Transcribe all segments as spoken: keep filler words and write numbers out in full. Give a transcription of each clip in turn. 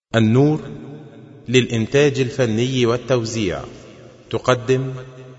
النور للإنتاج الفني والتوزيع تقدم.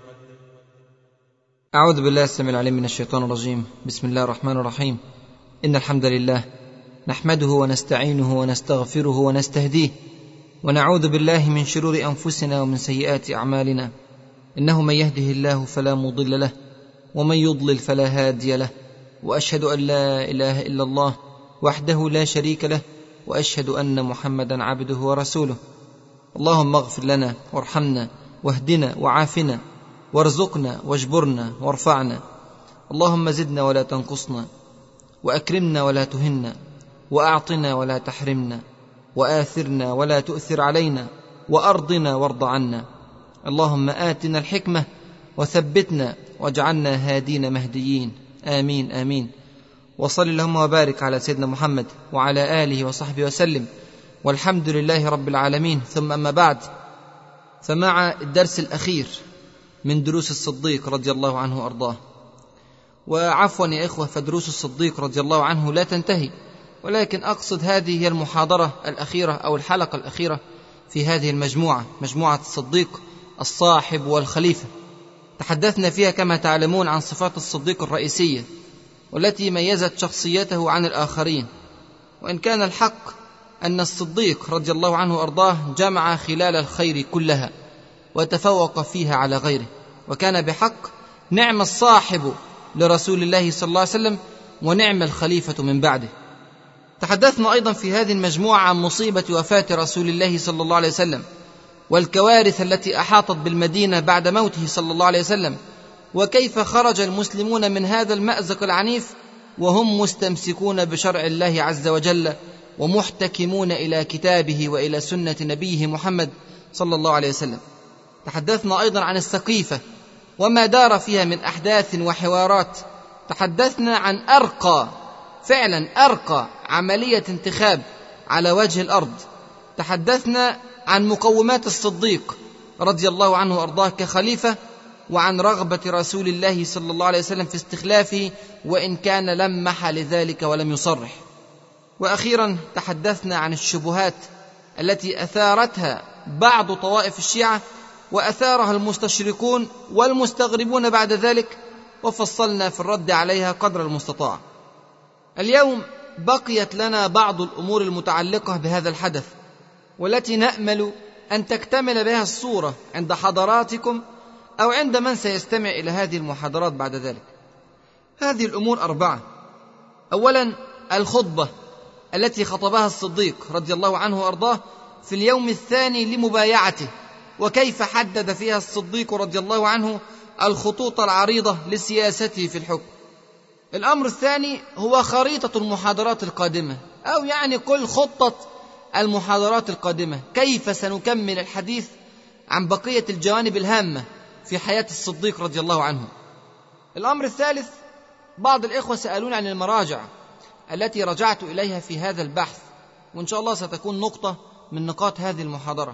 أعوذ بالله السميع العليم من الشيطان الرجيم. بسم الله الرحمن الرحيم. إن الحمد لله نحمده ونستعينه ونستغفره ونستهديه ونعوذ بالله من شرور أنفسنا ومن سيئات أعمالنا، إنه من يهده الله فلا مضل له ومن يضلل فلا هادي له، وأشهد أن لا إله إلا الله وحده لا شريك له، وأشهد أن محمدا عبده ورسوله. اللهم اغفر لنا وارحمنا واهدنا وعافنا وارزقنا واجبرنا وارفعنا. اللهم زدنا ولا تنقصنا، وأكرمنا ولا تهنا، وأعطنا ولا تحرمنا، وآثرنا ولا تؤثر علينا، وأرضنا وارض عنا. اللهم آتنا الحكمة وثبتنا واجعلنا هادين مهديين، آمين آمين. وصل اللهم وبارك على سيدنا محمد وعلى آله وصحبه وسلم، والحمد لله رب العالمين. ثم أما بعد، فمع الدرس الأخير من دروس الصديق رضي الله عنه وأرضاه. وعفوا يا إخوة، فدروس الصديق رضي الله عنه لا تنتهي، ولكن أقصد هذه هي المحاضرة الأخيرة أو الحلقة الأخيرة في هذه المجموعة، مجموعة الصديق الصاحب والخليفة. تحدثنا فيها كما تعلمون عن صفات الصديق الرئيسية والتي ميزت شخصيته عن الآخرين، وإن كان الحق أن الصديق رضي الله عنه وأرضاه جمع خلال الخير كلها وتفوق فيها على غيره، وكان بحق نعم الصاحب لرسول الله صلى الله عليه وسلم ونعم الخليفة من بعده. تحدثنا أيضا في هذه المجموعة عن مصيبة وفاة رسول الله صلى الله عليه وسلم والكوارث التي أحاطت بالمدينة بعد موته صلى الله عليه وسلم، وكيف خرج المسلمون من هذا المأزق العنيف وهم مستمسكون بشرع الله عز وجل ومحتكمون إلى كتابه وإلى سنة نبيه محمد صلى الله عليه وسلم. تحدثنا أيضا عن السقيفة وما دار فيها من أحداث وحوارات. تحدثنا عن أرقى، فعلا أرقى عملية انتخاب على وجه الأرض. تحدثنا عن مقومات الصديق رضي الله عنه وأرضاه كخليفة، وعن رغبة رسول الله صلى الله عليه وسلم في استخلافه، وإن كان لمح لذلك ولم يصرح. وأخيرا تحدثنا عن الشبهات التي أثارتها بعض طوائف الشيعة وأثارها المستشرقون والمستغربون بعد ذلك، وفصلنا في الرد عليها قدر المستطاع. اليوم بقيت لنا بعض الأمور المتعلقة بهذا الحدث، والتي نأمل أن تكتمل بها الصورة عند حضراتكم أو عند من سيستمع إلى هذه المحاضرات بعد ذلك. هذه الأمور أربعة. أولا، الخطبة التي خطبها الصديق رضي الله عنه وأرضاه في اليوم الثاني لمبايعته، وكيف حدد فيها الصديق رضي الله عنه الخطوط العريضة لسياسته في الحكم. الأمر الثاني هو خريطة المحاضرات القادمة، أو يعني كل خطة المحاضرات القادمة، كيف سنكمل الحديث عن بقية الجوانب الهامة في حياة الصديق رضي الله عنه. الأمر الثالث، بعض الإخوة سألون عن المراجع التي رجعت إليها في هذا البحث، وإن شاء الله ستكون نقطة من نقاط هذه المحاضرة.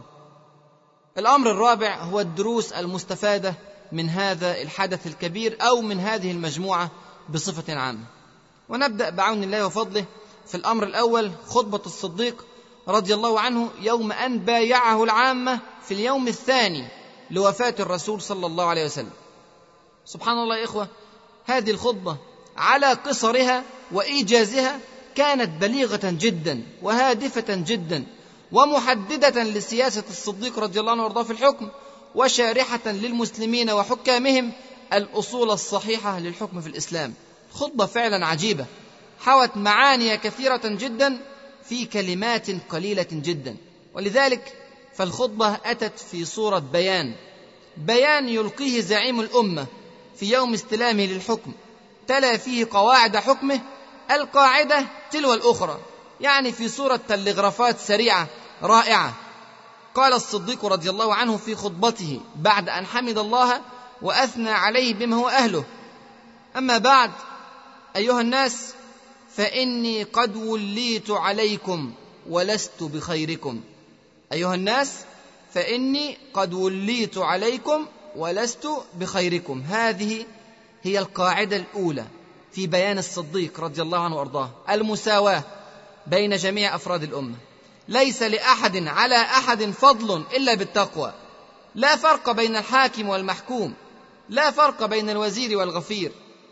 الأمر الرابع هو الدروس المستفادة من هذا الحدث الكبير أو من هذه المجموعة بصفة عامة. ونبدأ بعون الله وفضله في الأمر الأول، خطبة الصديق رضي الله عنه يوم أن بايعه العامة في اليوم الثاني لوفاة الرسول صلى الله عليه وسلم. سبحان الله يا إخوة، هذه الخطبة على قصرها وإيجازها كانت بليغة جدا وهادفة جدا ومحددة لسياسة الصديق رضي الله عنه وارضاه في الحكم، وشارحة للمسلمين وحكامهم الأصول الصحيحة للحكم في الإسلام. خطبة فعلا عجيبة، حوت معاني كثيرة جدا في كلمات قليلة جدا، ولذلك فالخطبة أتت في صورة بيان، بيان يلقيه زعيم الأمة في يوم استلامه للحكم، تلا فيه قواعد حكمه القاعدة تلو الأخرى، يعني في صورة تلغرافات سريعة رائعة. قال الصديق رضي الله عنه في خطبته بعد أن حمد الله وأثنى عليه بما هو أهله: أما بعد، أيها الناس، فإني قد وليت عليكم ولست بخيركم. أيها الناس، فإني قد وليت عليكم ولست بخيركم. هذه هي القاعدة الأولى في بيان الصديق رضي الله عنه وأرضاه، المساواة بين جميع أفراد الأمة. ليس لأحد على أحد فضل إلا بالتقوى. لا فرق بين الحاكم والمحكوم، لا فرق بين الوزير والغفير.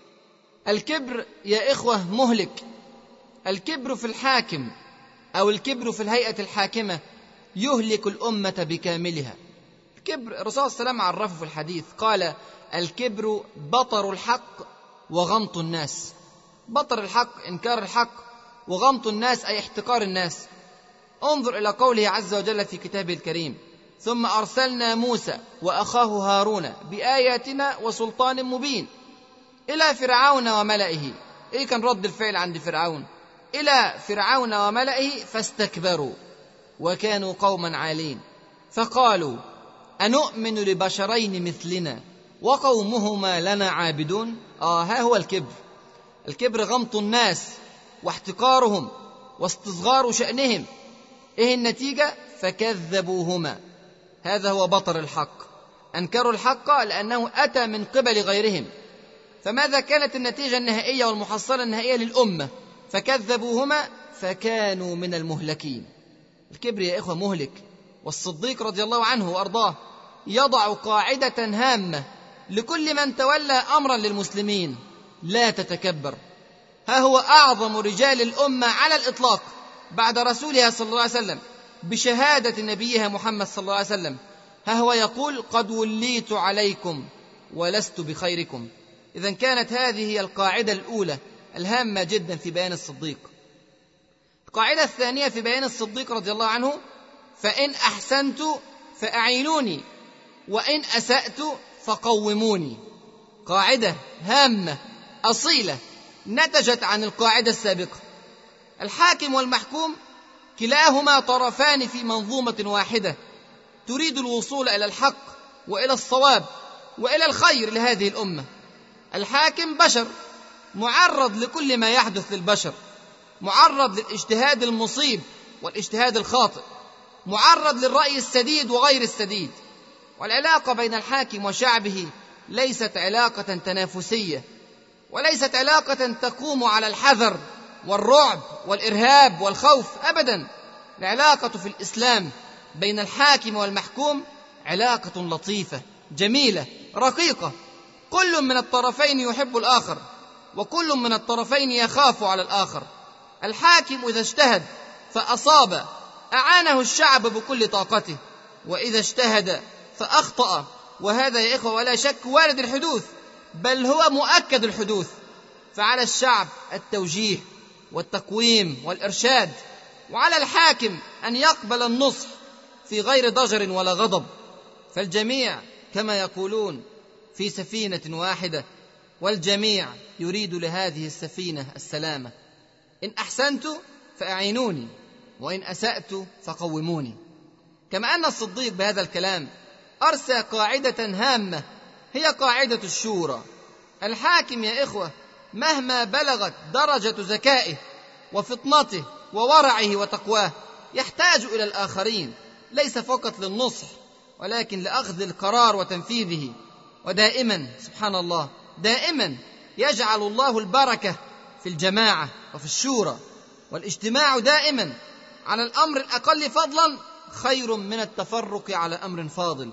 الكبر يا إخوة مهلك. الكبر في الحاكم أو الكبر في الهيئة الحاكمة يهلك الأمة بكاملها. الكبر الرسول صلى الله عليه وسلم عرفه في الحديث، قال: الكبر بطر الحق وغمط الناس. بطر الحق إنكار الحق، وغمط الناس أي احتقار الناس. انظر إلى قوله عز وجل في كتابه الكريم: ثم أرسلنا موسى وأخاه هارون بآياتنا وسلطان مبين إلى فرعون وملئه. إيه كان رد الفعل عند فرعون؟ إلى فرعون وملئه فاستكبروا وكانوا قوما عالين فقالوا أنؤمن لبشرين مثلنا وقومهما لنا عابدون. آه ها هو الكبر. الكبر غمط الناس واحتقارهم واستصغار شأنهم. إيه النتيجة؟ فكذبوهما. هذا هو بطر الحق. أنكروا الحق لأنه أتى من قبل غيرهم. فماذا كانت النتيجة النهائية والمحصلة النهائية للأمة؟ فكذبوهما فكانوا من المهلكين. الكبر يا إخوة مهلك. والصديق رضي الله عنه وأرضاه يضع قاعدة هامة لكل من تولى أمرا للمسلمين: لا تتكبر. ها هو أعظم رجال الأمة على الإطلاق بعد رسولها صلى الله عليه وسلم بشهادة نبيها محمد صلى الله عليه وسلم، ها هو يقول: قد وليت عليكم ولست بخيركم. إذن كانت هذه هي القاعدة الأولى الهامة جدا في بيان الصديق. القاعدة الثانية في بيان الصديق رضي الله عنه: فإن أحسنت فأعينوني وإن أسأت فقوموني. قاعدة هامة أصيلة نتجت عن القاعدة السابقة. الحاكم والمحكوم كلاهما طرفان في منظومة واحدة تريد الوصول إلى الحق وإلى الصواب وإلى الخير لهذه الأمة. الحاكم بشر معرض لكل ما يحدث للبشر، معرض للاجتهاد المصيب والاجتهاد الخاطئ، معرض للرأي السديد وغير السديد. والعلاقة بين الحاكم وشعبه ليست علاقة تنافسية، وليست علاقة تقوم على الحذر والرعب والإرهاب والخوف أبدا. العلاقة في الإسلام بين الحاكم والمحكوم علاقة لطيفة جميلة رقيقة. كل من الطرفين يحب الآخر، وكل من الطرفين يخاف على الآخر. الحاكم إذا اجتهد فأصاب أعانه الشعب بكل طاقته، وإذا اجتهد فأخطأ، وهذا يا إخوة ولا شك وارد الحدوث، بل هو مؤكد الحدوث. فعلى الشعب التوجيه والتقويم والإرشاد، وعلى الحاكم أن يقبل النصح في غير ضجر ولا غضب. فالجميع كما يقولون في سفينة واحدة، والجميع يريد لهذه السفينة السلامة. إن أحسنت فأعينوني وإن أسأت فقوموني. كما أن الصديق بهذا الكلام أرسى قاعدة هامة هي قاعدة الشورى. الحاكم يا إخوة مهما بلغت درجة ذكائه وفطنته وورعه وتقواه يحتاج إلى الآخرين، ليس فقط للنصح ولكن لأخذ القرار وتنفيذه. ودائما سبحان الله دائما يجعل الله البركة في الجماعة وفي الشورى، والاجتماع دائما على الأمر الأقل فضلا خير من التفرق على أمر فاضل.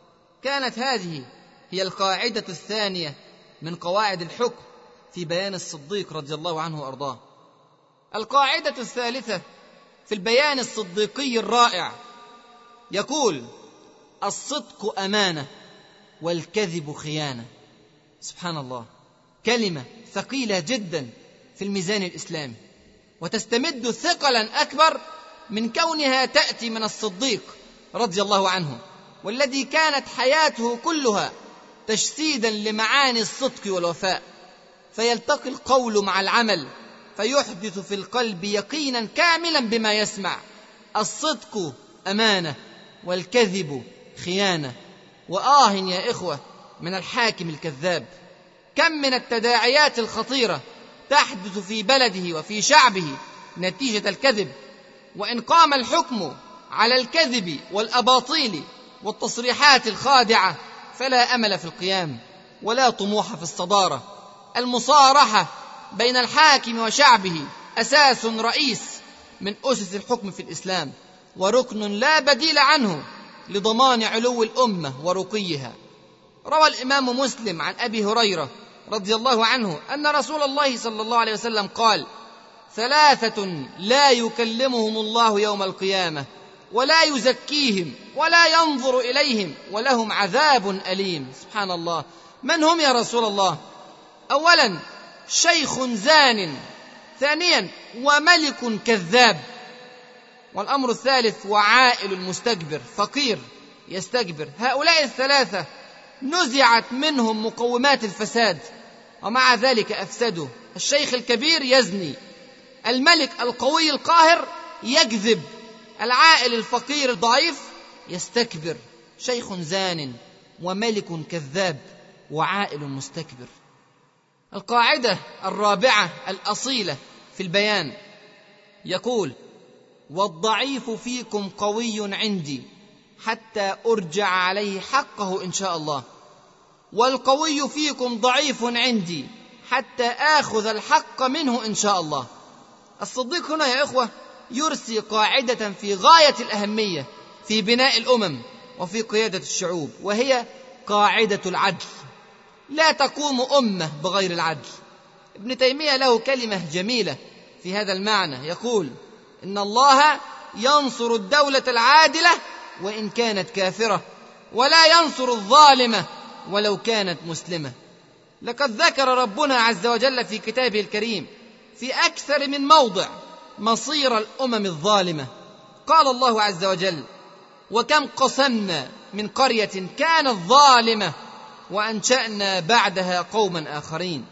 كانت هذه هي القاعدة الثانية من قواعد الحكم في بيان الصديق رضي الله عنه وأرضاه. القاعدة الثالثة في البيان الصديقي الرائع يقول: الصدق أمانة والكذب خيانة. سبحان الله، كلمة ثقيلة جدا في الميزان الإسلامي، وتستمد ثقلا أكبر من كونها تأتي من الصديق رضي الله عنه، والذي كانت حياته كلها تجسيدا لمعاني الصدق والوفاء. فيلتقي القول مع العمل فيحدث في القلب يقينا كاملا بما يسمع. الصدق أمانة والكذب خيانة. وآه يا إخوة من الحاكم الكذاب. كم من التداعيات الخطيرة تحدث في بلده وفي شعبه نتيجة الكذب. وإن قام الحكم على الكذب والأباطيل والتصريحات الخادعة فلا أمل في القيام ولا طموح في الصدارة. المصارحة بين الحاكم وشعبه أساس رئيس من أسس الحكم في الإسلام، وركن لا بديل عنه لضمان علو الأمة ورقيها. روى الإمام مسلم عن أبي هريرة رضي الله عنه أن رسول الله صلى الله عليه وسلم قال: ثلاثة لا يكلمهم الله يوم القيامة ولا يزكيهم ولا ينظر إليهم ولهم عذاب أليم. سبحان الله، من هم يا رسول الله؟ أولا شيخ زان، ثانيا وملك كذاب، والأمر الثالث وعائل مستكبر، فقير يستكبر. هؤلاء الثلاثة نزعت منهم مقومات الفساد ومع ذلك أفسدوا. الشيخ الكبير يزني، الملك القوي القاهر يكذب، العائل الفقير الضعيف يستكبر. شيخ زان وملك كذاب وعائل مستكبر. القاعدة الرابعة الأصيلة في البيان يقول: والضعيف فيكم قوي عندي حتى أرجع عليه حقه إن شاء الله، والقوي فيكم ضعيف عندي حتى آخذ الحق منه إن شاء الله. الصديق هنا يا إخوة يرسي قاعدة في غاية الأهمية في بناء الأمم وفي قيادة الشعوب، وهي قاعدة العدل. لا تقوم أمة بغير العدل. ابن تيمية له كلمة جميلة في هذا المعنى، يقول: إن الله ينصر الدولة العادلة وإن كانت كافرة، ولا ينصر الظالمة ولو كانت مسلمة. لقد ذكر ربنا عز وجل في كتابه الكريم في أكثر من موضع مصير الأمم الظالمة. قال الله عز وجل: وكم قصمنا من قرية كانت ظالمة وأنشأنا بعدها قوما آخرين.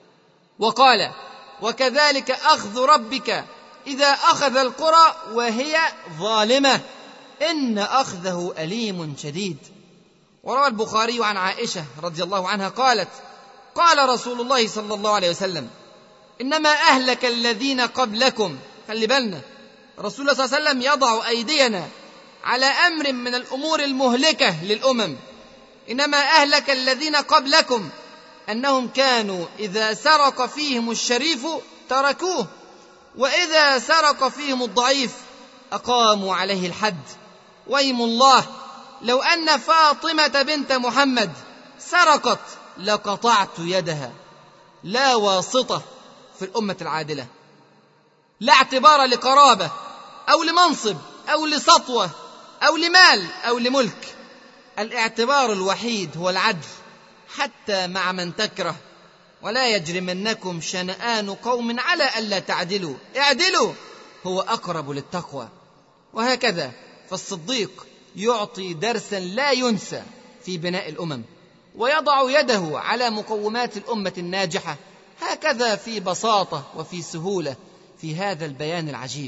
وقال: وكذلك أخذ ربك إذا أخذ القرى وهي ظالمة إن أخذه أليم شديد. وروى البخاري عن عائشة رضي الله عنها قالت: قال رسول الله صلى الله عليه وسلم: إنما أهلك الذين قبلكم. خلي بالنا، رسول الله صلى الله عليه وسلم يضع أيدينا على أمر من الأمور المهلكة للأمم. إنما أهلك الذين قبلكم أنهم كانوا إذا سرق فيهم الشريف تركوه، وإذا سرق فيهم الضعيف أقاموا عليه الحد. ويم الله لو أن فاطمة بنت محمد سرقت لقطعت يدها. لا واسطة في الأمة العادلة، لا اعتبار لقرابة أو لمنصب أو لسطوة أو لمال أو لملك. الاعتبار الوحيد هو العدل حتى مع من تكره. ولا يجرمنكم شنآن قوم على ألا تعدلوا، اعدلوا هو أقرب للتقوى. وهكذا فالصديق يعطي درسا لا ينسى في بناء الأمم، ويضع يده على مقومات الأمة الناجحة، هكذا في بساطة وفي سهولة في هذا البيان العجيب.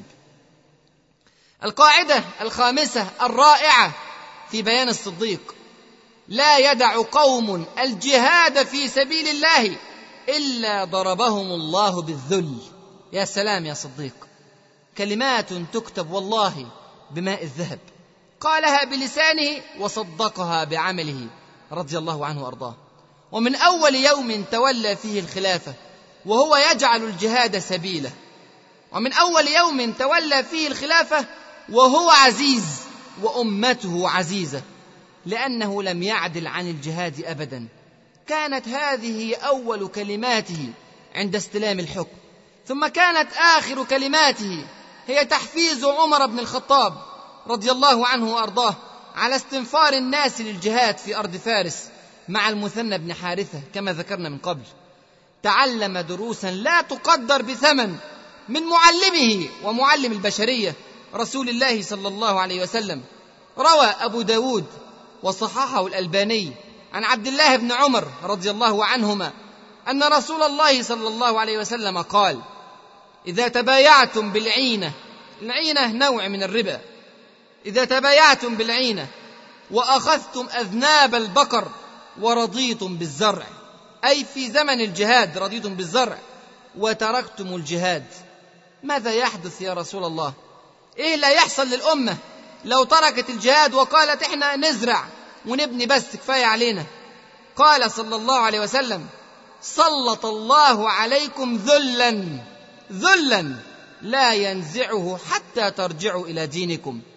القاعدة الخامسة الرائعة في بيان الصديق: لا يدع قوم الجهاد في سبيل الله إلا ضربهم الله بالذل. يا سلام يا صديق، كلمات تكتب والله بماء الذهب. قالها بلسانه وصدقها بعمله رضي الله عنه وأرضاه. ومن أول يوم تولى فيه الخلافة وهو يجعل الجهاد سبيله، ومن أول يوم تولى فيه الخلافة وهو عزيز وأمته عزيزة، لأنه لم يعدل عن الجهاد أبدا. كانت هذه أول كلماته عند استلام الحكم، ثم كانت آخر كلماته هي تحفيز عمر بن الخطاب رضي الله عنه وأرضاه على استنفار الناس للجهاد في أرض فارس مع المثنى بن حارثة كما ذكرنا من قبل. تعلم دروسا لا تقدر بثمن من معلمه ومعلم البشرية رسول الله صلى الله عليه وسلم. روى أبو داود وصححه الألباني عن عبد الله بن عمر رضي الله عنهما أن رسول الله صلى الله عليه وسلم قال: إذا تبايعتم بالعينة، العينة نوع من الربا، إذا تبايعتم بالعينة وأخذتم أذناب البقر ورضيتم بالزرع، أي في زمن الجهاد رضيتم بالزرع وتركتم الجهاد، ماذا يحدث يا رسول الله؟ إيه لا يحصل للأمة لو تركت الجهاد وقالت إحنا نزرع ونبني بس كفاية علينا؟ قال صلى الله عليه وسلم: سلط الله عليكم ذلا ذلا لا ينزعه حتى ترجعوا إلى دينكم.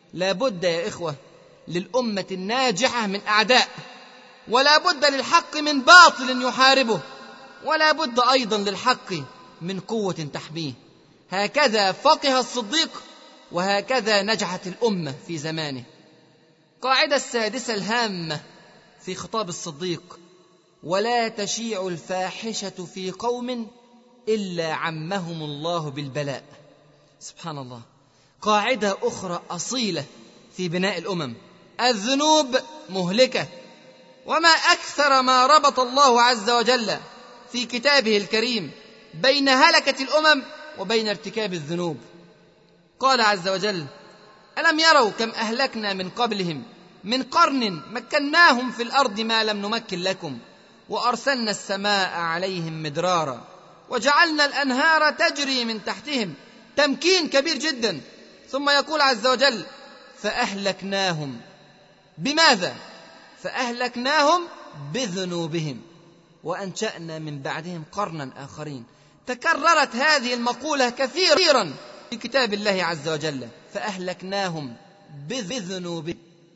لا بد يا إخوة للأمة الناجحة من أعداء، ولا بد للحق من باطل يحاربه، ولا بد أيضا للحق من قوة تحميه. هكذا فقه الصديق، وهكذا نجحت الأمة في زمانه. قاعدة السادسة الهامة في خطاب الصديق: ولا تشيع الفاحشة في قوم إلا عمهم الله بالبلاء. سبحان الله، قاعدة أخرى أصيلة في بناء الأمم. الذنوب مهلكة، وما أكثر ما ربط الله عز وجل في كتابه الكريم بين هلكة الأمم وبين ارتكاب الذنوب. قال عز وجل: ألم يروا كم أهلكنا من قبلهم من قرن مكناهم في الأرض ما لم نمكن لكم وأرسلنا السماء عليهم مدرارا وجعلنا الأنهار تجري من تحتهم. تمكين كبير جدا. ثم يقول عز وجل: فأهلكناهم. بماذا؟ فأهلكناهم بذنوبهم وأنشأنا من بعدهم قرنا آخرين. تكررت هذه المقولة كثيرا في كتاب الله عز وجل: فأهلكناهم بذنوبهم.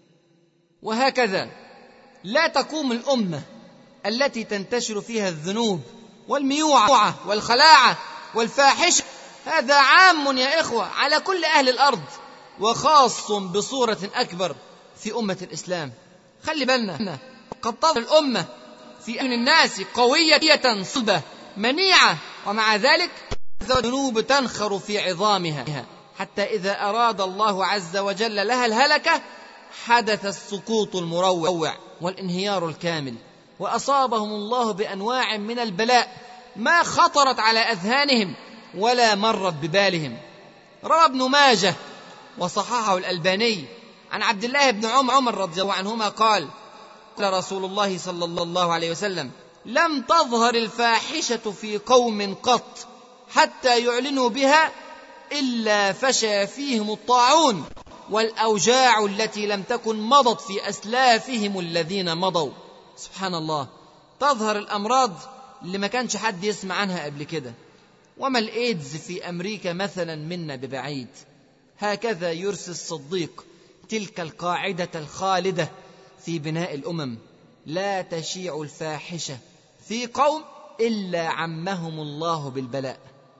وهكذا لا تقوم الأمة التي تنتشر فيها الذنوب والميوعة والخلاعة والفاحشة. هذا عام يا إخوة على كل أهل الأرض، وخاص بصورة أكبر في أمة الإسلام. خلي بالنا، قد تظهر الأمة في أعين الناس قوية صلبة منيعة، ومع ذلك الذنوب تنخر في عظامها، حتى إذا أراد الله عز وجل لها الهلكة حدث السقوط المروع والانهيار الكامل، وأصابهم الله بأنواع من البلاء ما خطرت على أذهانهم ولا مرت ببالهم. روى ابن ماجه وصححه الألباني عن عبد الله بن عمر رضي الله عنهما قال: قال رسول الله صلى الله عليه وسلم: لم تظهر الفاحشة في قوم قط حتى يعلنوا بها إلا فشى فيهم الطاعون والأوجاع التي لم تكن مضت في أسلافهم الذين مضوا. سبحان الله، تظهر الأمراض اللي ما كانش حد يسمع عنها قبل كده. وما الإيدز في أمريكا مثلا منا ببعيد. هكذا يرسي الصديق تلك القاعدة الخالدة في بناء الأمم: لا تشيع الفاحشة في قوم إلا عمهم الله بالبلاء.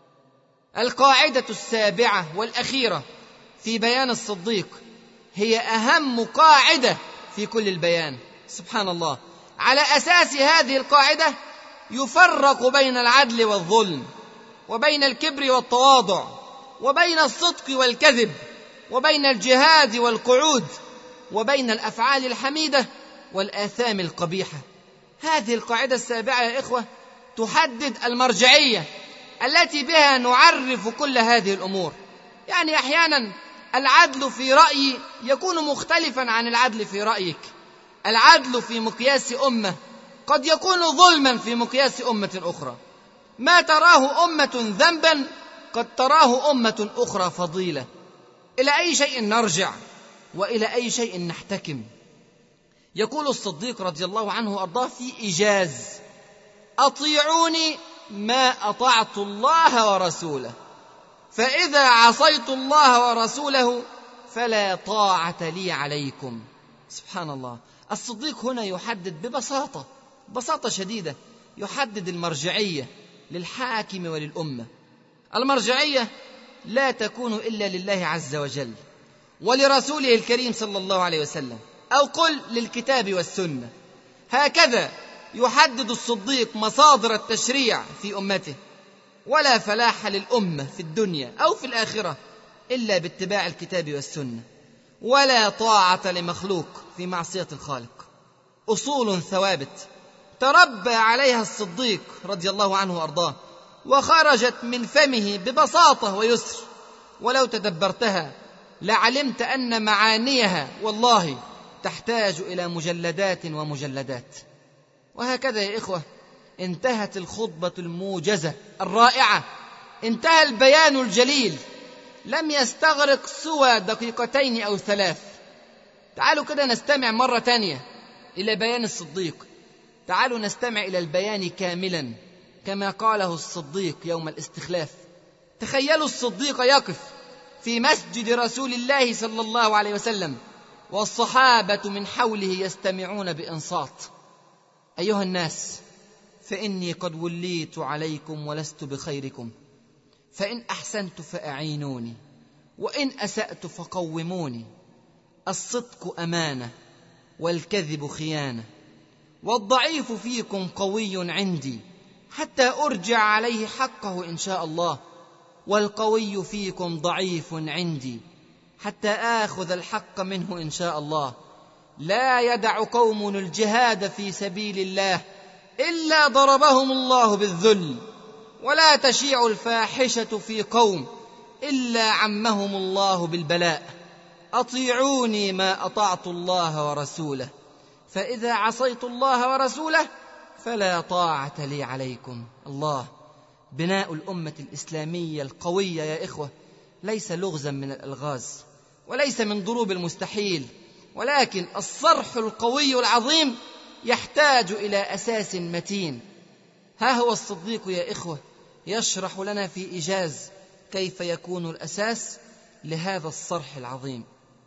القاعدة السابعة والأخيرة في بيان الصديق هي أهم قاعدة في كل البيان. سبحان الله، على أساس هذه القاعدة يفرق بين العدل والظلم، وبين الكبر والتواضع، وبين الصدق والكذب، وبين الجهاد والقعود، وبين الأفعال الحميدة والآثام القبيحة. هذه القاعدة السابعة يا إخوة تحدد المرجعية التي بها نعرف كل هذه الأمور. يعني أحيانا العدل في رأيي يكون مختلفا عن العدل في رأيك. العدل في مقياس أمة قد يكون ظلما في مقياس أمة أخرى. ما تراه أمة ذنبا قد تراه أمة أخرى فضيلة. إلى أي شيء نرجع وإلى أي شيء نحتكم؟ يقول الصديق رضي الله عنه وأرضاه في إيجاز: أطيعوني ما أطعت الله ورسوله، فإذا عصيت الله ورسوله فلا طاعة لي عليكم. سبحان الله، الصديق هنا يحدد ببساطة بساطة شديدة، يحدد المرجعية للحاكم وللأمة. المرجعية لا تكون إلا لله عز وجل ولرسوله الكريم صلى الله عليه وسلم، أو قل للكتاب والسنة. هكذا يحدد الصديق مصادر التشريع في أمته. ولا فلاح للأمة في الدنيا أو في الآخرة إلا باتباع الكتاب والسنة، ولا طاعة لمخلوق في معصية الخالق. أصول ثوابت تربى عليها الصديق رضي الله عنه وأرضاه، وخرجت من فمه ببساطة ويسر، ولو تدبرتها لعلمت أن معانيها والله تحتاج إلى مجلدات ومجلدات. وهكذا يا إخوة انتهت الخطبة الموجزة الرائعة، انتهى البيان الجليل، لم يستغرق سوى دقيقتين أو ثلاث. تعالوا كده نستمع مرة تانية إلى بيان الصديق. تعالوا نستمع إلى البيان كاملا كما قاله الصديق يوم الاستخلاف. تخيلوا الصديق يقف في مسجد رسول الله صلى الله عليه وسلم، والصحابة من حوله يستمعون بإنصات: أيها الناس، فإني قد وليت عليكم ولست بخيركم، فإن أحسنت فأعينوني، وإن أسأت فقوموني. الصدق أمانة، والكذب خيانة، والضعيف فيكم قوي عندي حتى أرجع عليه حقه إن شاء الله، والقوي فيكم ضعيف عندي حتى آخذ الحق منه إن شاء الله. لا يدع قوم الجهاد في سبيل الله إلا ضربهم الله بالذل، ولا تشيع الفاحشة في قوم إلا عمهم الله بالبلاء. أطيعوني ما أطعت الله ورسوله، فإذا عصيت الله ورسوله فلا طاعة لي عليكم. الله، بناء الأمة الإسلامية القوية يا إخوة ليس لغزا من الألغاز، وليس من ضروب المستحيل، ولكن الصرح القوي العظيم يحتاج إلى أساس متين. ها هو الصديق يا إخوة يشرح لنا في إيجاز كيف يكون الأساس لهذا الصرح العظيم.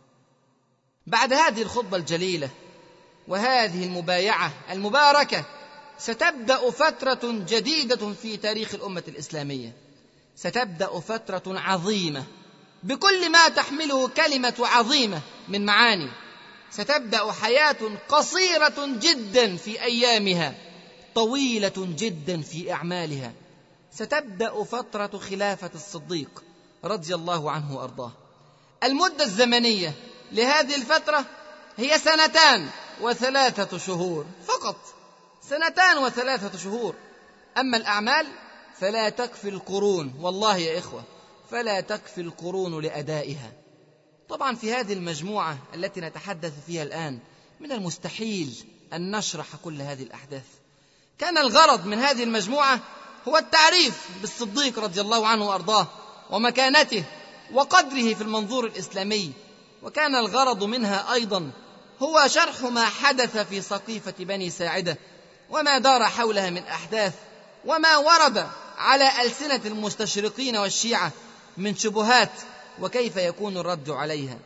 بعد هذه الخطبة الجليلة وهذه المبايعة المباركة ستبدأ فترة جديدة في تاريخ الأمة الإسلامية، ستبدأ فترة عظيمة بكل ما تحمله كلمة عظيمة من معاني. ستبدأ حياة قصيرة جدا في أيامها، طويلة جدا في أعمالها. ستبدأ فترة خلافة الصديق رضي الله عنه وأرضاه. المدة الزمنية لهذه الفترة هي سنتان وثلاثة شهور فقط، سنتان وثلاثة شهور. أما الأعمال فلا تكفي القرون، والله يا إخوة فلا تكفي القرون لأدائها. طبعا في هذه المجموعة التي نتحدث فيها الآن من المستحيل أن نشرح كل هذه الأحداث. كان الغرض من هذه المجموعة هو التعريف بالصديق رضي الله عنه وأرضاه ومكانته وقدره في المنظور الإسلامي، وكان الغرض منها أيضا هو شرح ما حدث في سقيفة بني ساعدة وما دار حولها من أحداث، وما ورد على ألسنة المستشرقين والشيعة من شبهات، وكيف يكون الرد عليها.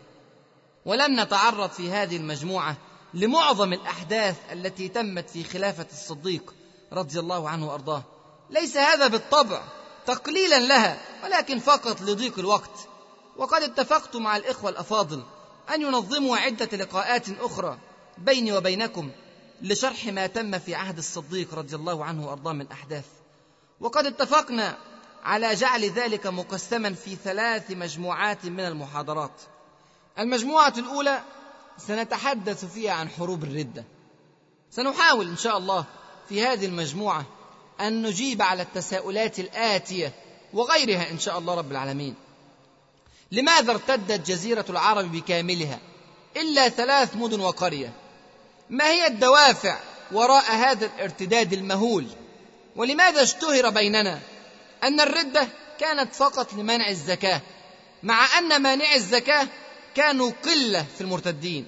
ولم نتعرض في هذه المجموعة لمعظم الأحداث التي تمت في خلافة الصديق رضي الله عنه وأرضاه، ليس هذا بالطبع تقليلا لها، ولكن فقط لضيق الوقت. وقد اتفقت مع الإخوة الأفاضل أن ينظموا عدة لقاءات أخرى بيني وبينكم لشرح ما تم في عهد الصديق رضي الله عنه وأرضاه من أحداث، وقد اتفقنا على جعل ذلك مقسما في ثلاث مجموعات من المحاضرات. المجموعة الأولى سنتحدث فيها عن حروب الردة. سنحاول إن شاء الله في هذه المجموعة أن نجيب على التساؤلات الآتية وغيرها إن شاء الله رب العالمين. لماذا ارتدت جزيرة العرب بكاملها إلا ثلاث مدن وقرية؟ ما هي الدوافع وراء هذا الارتداد المهول؟ ولماذا اشتهر بيننا أن الردة كانت فقط لمنع الزكاة، مع أن مانع الزكاة كانوا قلة في المرتدين؟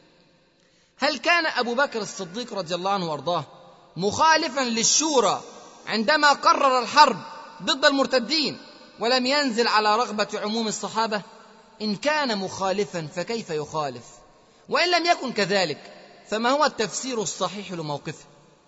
هل كان أبو بكر الصديق رضي الله عنه وارضاه مخالفا للشورى عندما قرر الحرب ضد المرتدين ولم ينزل على رغبة عموم الصحابة؟ إن كان مخالفا فكيف يخالف؟ وإن لم يكن كذلك فما هو التفسير الصحيح لموقفه؟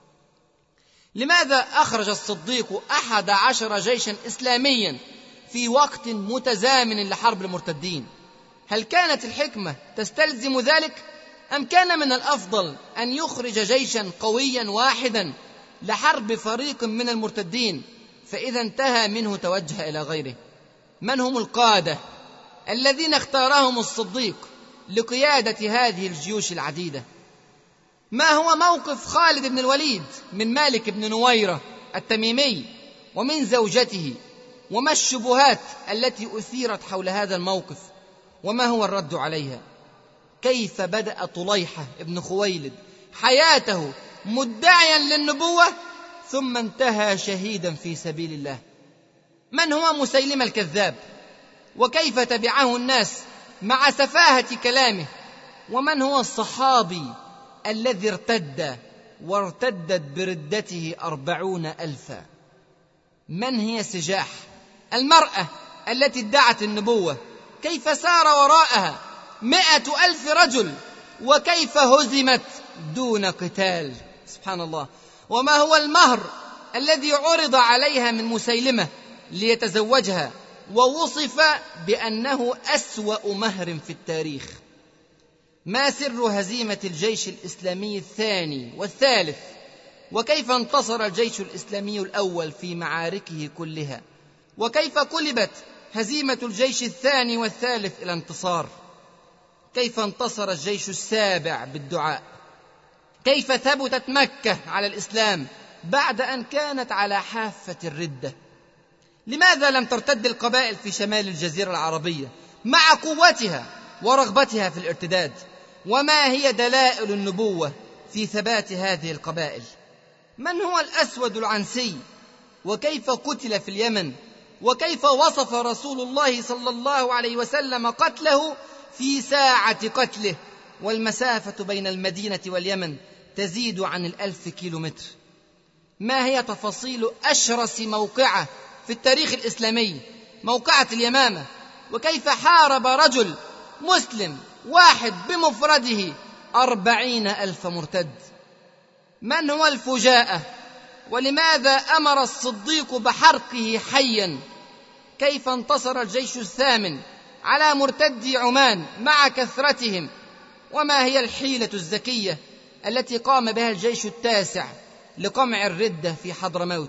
لماذا أخرج الصديق أحد عشر جيشا إسلاميا في وقت متزامن لحرب المرتدين؟ هل كانت الحكمة تستلزم ذلك، أم كان من الأفضل أن يخرج جيشا قويا واحدا لحرب فريق من المرتدين، فإذا انتهى منه توجه إلى غيره؟ من هم القادة الذين اختارهم الصديق لقيادة هذه الجيوش العديدة؟ ما هو موقف خالد بن الوليد من مالك بن نويرة التميمي ومن زوجته؟ وما الشبهات التي أثيرت حول هذا الموقف، وما هو الرد عليها؟ كيف بدأ طليحة بن خويلد حياته مدعيا للنبوة ثم انتهى شهيدا في سبيل الله؟ من هو مسيلمة الكذاب، وكيف تبعه الناس مع سفاهة كلامه؟ ومن هو الصحابي الذي ارتد وارتدت بردته أربعون ألفا؟ من هي سجاح المرأة التي ادعت النبوة كيف سار وراءها مئة ألف رجل، وكيف هزمت دون قتال. سبحان الله. وما هو المهر الذي عرض عليها من مسيلمة ليتزوجها، ووصف بأنه أسوأ مهر في التاريخ؟ ما سر هزيمة الجيش الإسلامي الثاني والثالث؟ وكيف انتصر الجيش الإسلامي الأول في معاركه كلها؟ وكيف قلبت هزيمة الجيش الثاني والثالث إلى انتصار؟ كيف انتصر الجيش السابع بالدعاء؟ كيف ثبتت مكة على الإسلام بعد أن كانت على حافة الردة؟ لماذا لم ترتد القبائل في شمال الجزيرة العربية مع قوتها ورغبتها في الارتداد؟ وما هي دلائل النبوة في ثبات هذه القبائل؟ من هو الأسود العنسي؟ وكيف قتل في اليمن؟ وكيف وصف رسول الله صلى الله عليه وسلم قتله في ساعة قتله، والمسافة بين المدينة واليمن تزيد عن الألف كيلومتر؟ ما هي تفاصيل أشرس موقعة في التاريخ الإسلامي، موقعة اليمامة؟ وكيف حارب رجل مسلم واحد بمفرده أربعين ألف مرتد؟ من هو الفجاءة؟ ولماذا أمر الصديق بحرقه حيا؟ كيف انتصر الجيش الثامن على مرتدي عمان مع كثرتهم؟ وما هي الحيلة الذكية التي قام بها الجيش التاسع لقمع الردة في حضرموت؟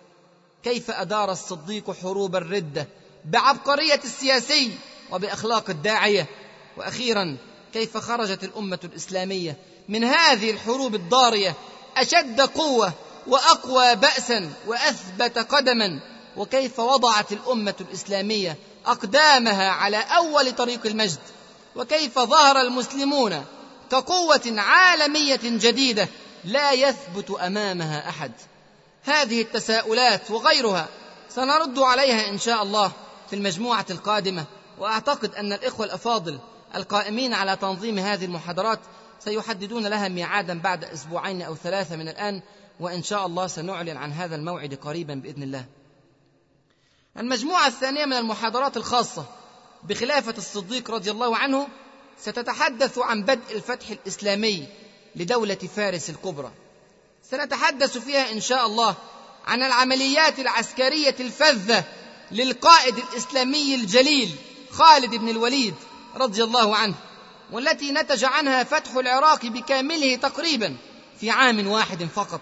كيف أدار الصديق حروب الردة بعبقرية السياسي وبأخلاق الداعية؟ وأخيرا كيف خرجت الأمة الإسلامية من هذه الحروب الضارية أشد قوة وأقوى بأسا وأثبت قدما؟ وكيف وضعت الأمة الإسلامية أقدامها على أول طريق المجد؟ وكيف ظهر المسلمون كقوة عالمية جديدة لا يثبت أمامها أحد؟ هذه التساؤلات وغيرها سنرد عليها إن شاء الله في المجموعة القادمة، وأعتقد أن الإخوة الأفاضل القائمين على تنظيم هذه المحاضرات سيحددون لها ميعادا بعد أسبوعين أو ثلاثة من الآن، وإن شاء الله سنعلن عن هذا الموعد قريبا بإذن الله. المجموعة الثانية من المحاضرات الخاصة بخلافة الصديق رضي الله عنه ستتحدث عن بدء الفتح الإسلامي لدولة فارس الكبرى. سنتحدث فيها إن شاء الله عن العمليات العسكرية الفذة للقائد الإسلامي الجليل خالد بن الوليد رضي الله عنه، والتي نتج عنها فتح العراق بكامله تقريبا في عام واحد فقط.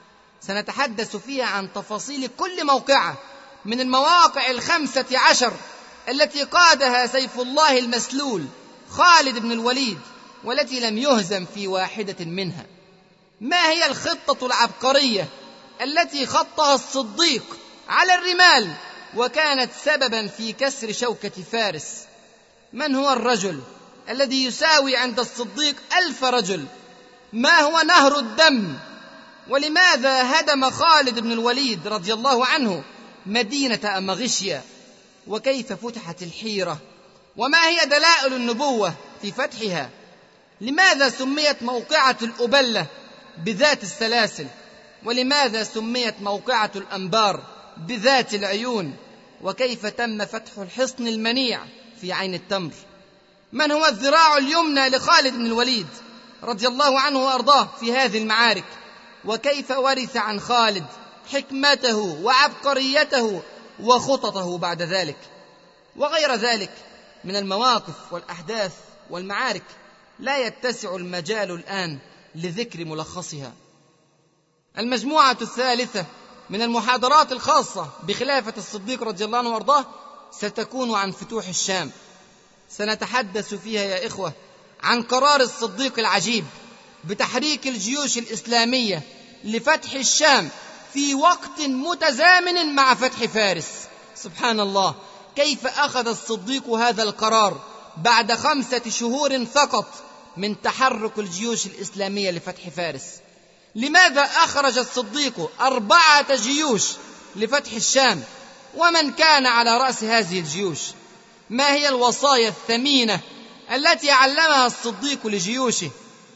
سنتحدث فيها عن تفاصيل كل موقعة من المواقع الخمسة عشر التي قادها سيف الله المسلول خالد بن الوليد، والتي لم يهزم في واحدة منها. ما هي الخطة العبقرية التي خطها الصديق على الرمال وكانت سببا في كسر شوكة فارس؟ من هو الرجل الذي يساوي عند الصديق ألف رجل؟ ما هو نهر الدم؟ ولماذا هدم خالد بن الوليد رضي الله عنه مدينة أمغشيا؟ وكيف فتحت الحيرة؟ وما هي دلائل النبوة في فتحها؟ لماذا سميت موقعة الأبلة بذات السلاسل؟ ولماذا سميت موقعة الأنبار بذات العيون؟ وكيف تم فتح الحصن المنيع في عين التمر؟ من هو الذراع اليمنى لخالد بن الوليد رضي الله عنه وأرضاه في هذه المعارك؟ وكيف ورث عن خالد حكمته وعبقريته وخططه بعد ذلك؟ وغير ذلك من المواقف والأحداث والمعارك لا يتسع المجال الآن لذكر ملخصها. المجموعة الثالثة من المحاضرات الخاصة بخلافة الصديق رضي الله عنه وارضاه ستكون عن فتوح الشام. سنتحدث فيها يا إخوة عن قرار الصديق العجيب بتحريك الجيوش الإسلامية لفتح الشام في وقت متزامن مع فتح فارس. سبحان الله، كيف أخذ الصديق هذا القرار بعد خمسة شهور فقط من تحرك الجيوش الإسلامية لفتح فارس؟ لماذا أخرج الصديق أربعة جيوش لفتح الشام؟ ومن كان على رأس هذه الجيوش؟ ما هي الوصايا الثمينة التي علمها الصديق لجيوشه؟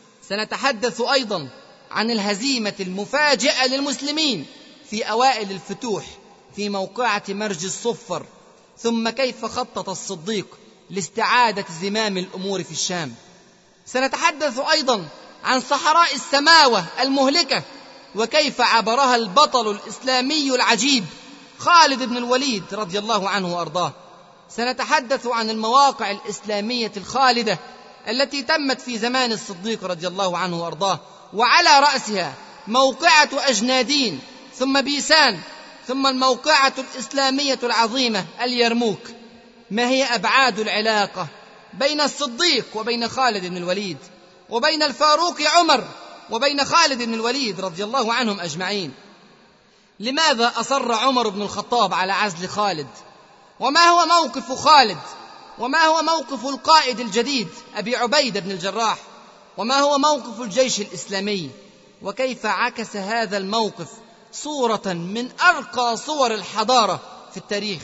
سنتحدث أيضا عن الهزيمة المفاجئة للمسلمين في أوائل الفتوح في موقعة مرج الصفر، ثم كيف خطط الصديق لاستعادة زمام الأمور في الشام. سنتحدث أيضا عن صحراء السماوة المهلكة وكيف عبرها البطل الإسلامي العجيب خالد بن الوليد رضي الله عنه وأرضاه. سنتحدث عن المواقع الإسلامية الخالدة التي تمت في زمان الصديق رضي الله عنه وأرضاه، وعلى رأسها موقعة أجنادين، ثم بيسان، ثم الموقعة الإسلامية العظيمة اليرموك. ما هي أبعاد العلاقة بين الصديق وبين خالد بن الوليد، وبين الفاروق عمر وبين خالد بن الوليد رضي الله عنهم أجمعين؟ لماذا أصر عمر بن الخطاب على عزل خالد؟ وما هو موقف خالد؟ وما هو موقف القائد الجديد أبي عبيدة بن الجراح؟ وما هو موقف الجيش الإسلامي؟ وكيف عكس هذا الموقف صورة من أرقى صور الحضارة في التاريخ؟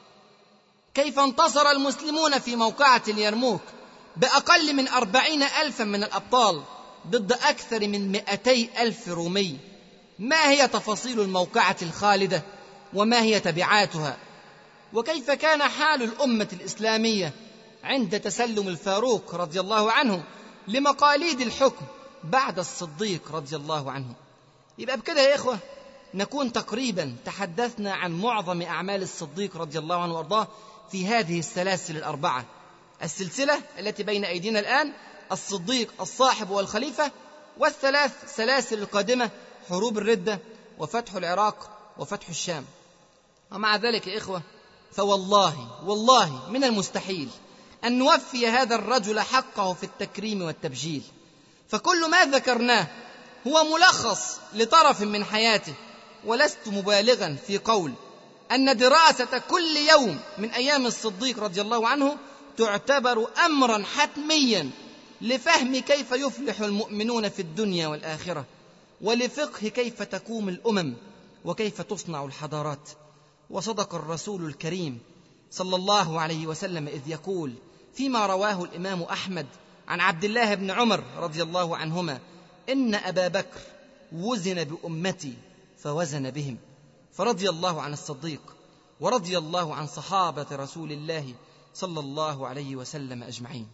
كيف انتصر المسلمون في موقعة اليرموك بأقل من أربعين ألفا من الأبطال ضد أكثر من مئتي ألف رومي؟ ما هي تفاصيل الموقعة الخالدة وما هي تبعاتها؟ وكيف كان حال الأمة الإسلامية عند تسلم الفاروق رضي الله عنه لمقاليد الحكم بعد الصديق رضي الله عنه؟ يبقى بكده يا إخوة نكون تقريبا تحدثنا عن معظم أعمال الصديق رضي الله عنه وأرضاه في هذه السلاسل الأربعة. السلسلة التي بين أيدينا الآن الصديق الصاحب والخليفة، والثلاث سلاسل القادمة حروب الردة وفتح العراق وفتح الشام. ومع ذلك يا إخوة فوالله والله من المستحيل أن نوفي هذا الرجل حقه في التكريم والتبجيل، فكل ما ذكرناه هو ملخص لطرف من حياته، ولست مبالغا في قول أن دراسة كل يوم من أيام الصديق رضي الله عنه تعتبر أمرا حتميا لفهم كيف يفلح المؤمنون في الدنيا والآخرة، ولفقه كيف تقوم الأمم وكيف تصنع الحضارات. وصدق الرسول الكريم صلى الله عليه وسلم إذ يقول فيما رواه الإمام أحمد عن عبد الله بن عمر رضي الله عنهما: إن أبا بكر وزن بأمتي فوزن بهم. فرضي الله عن الصديق ورضي الله عن صحابة رسول الله صلى الله عليه وسلم أجمعين.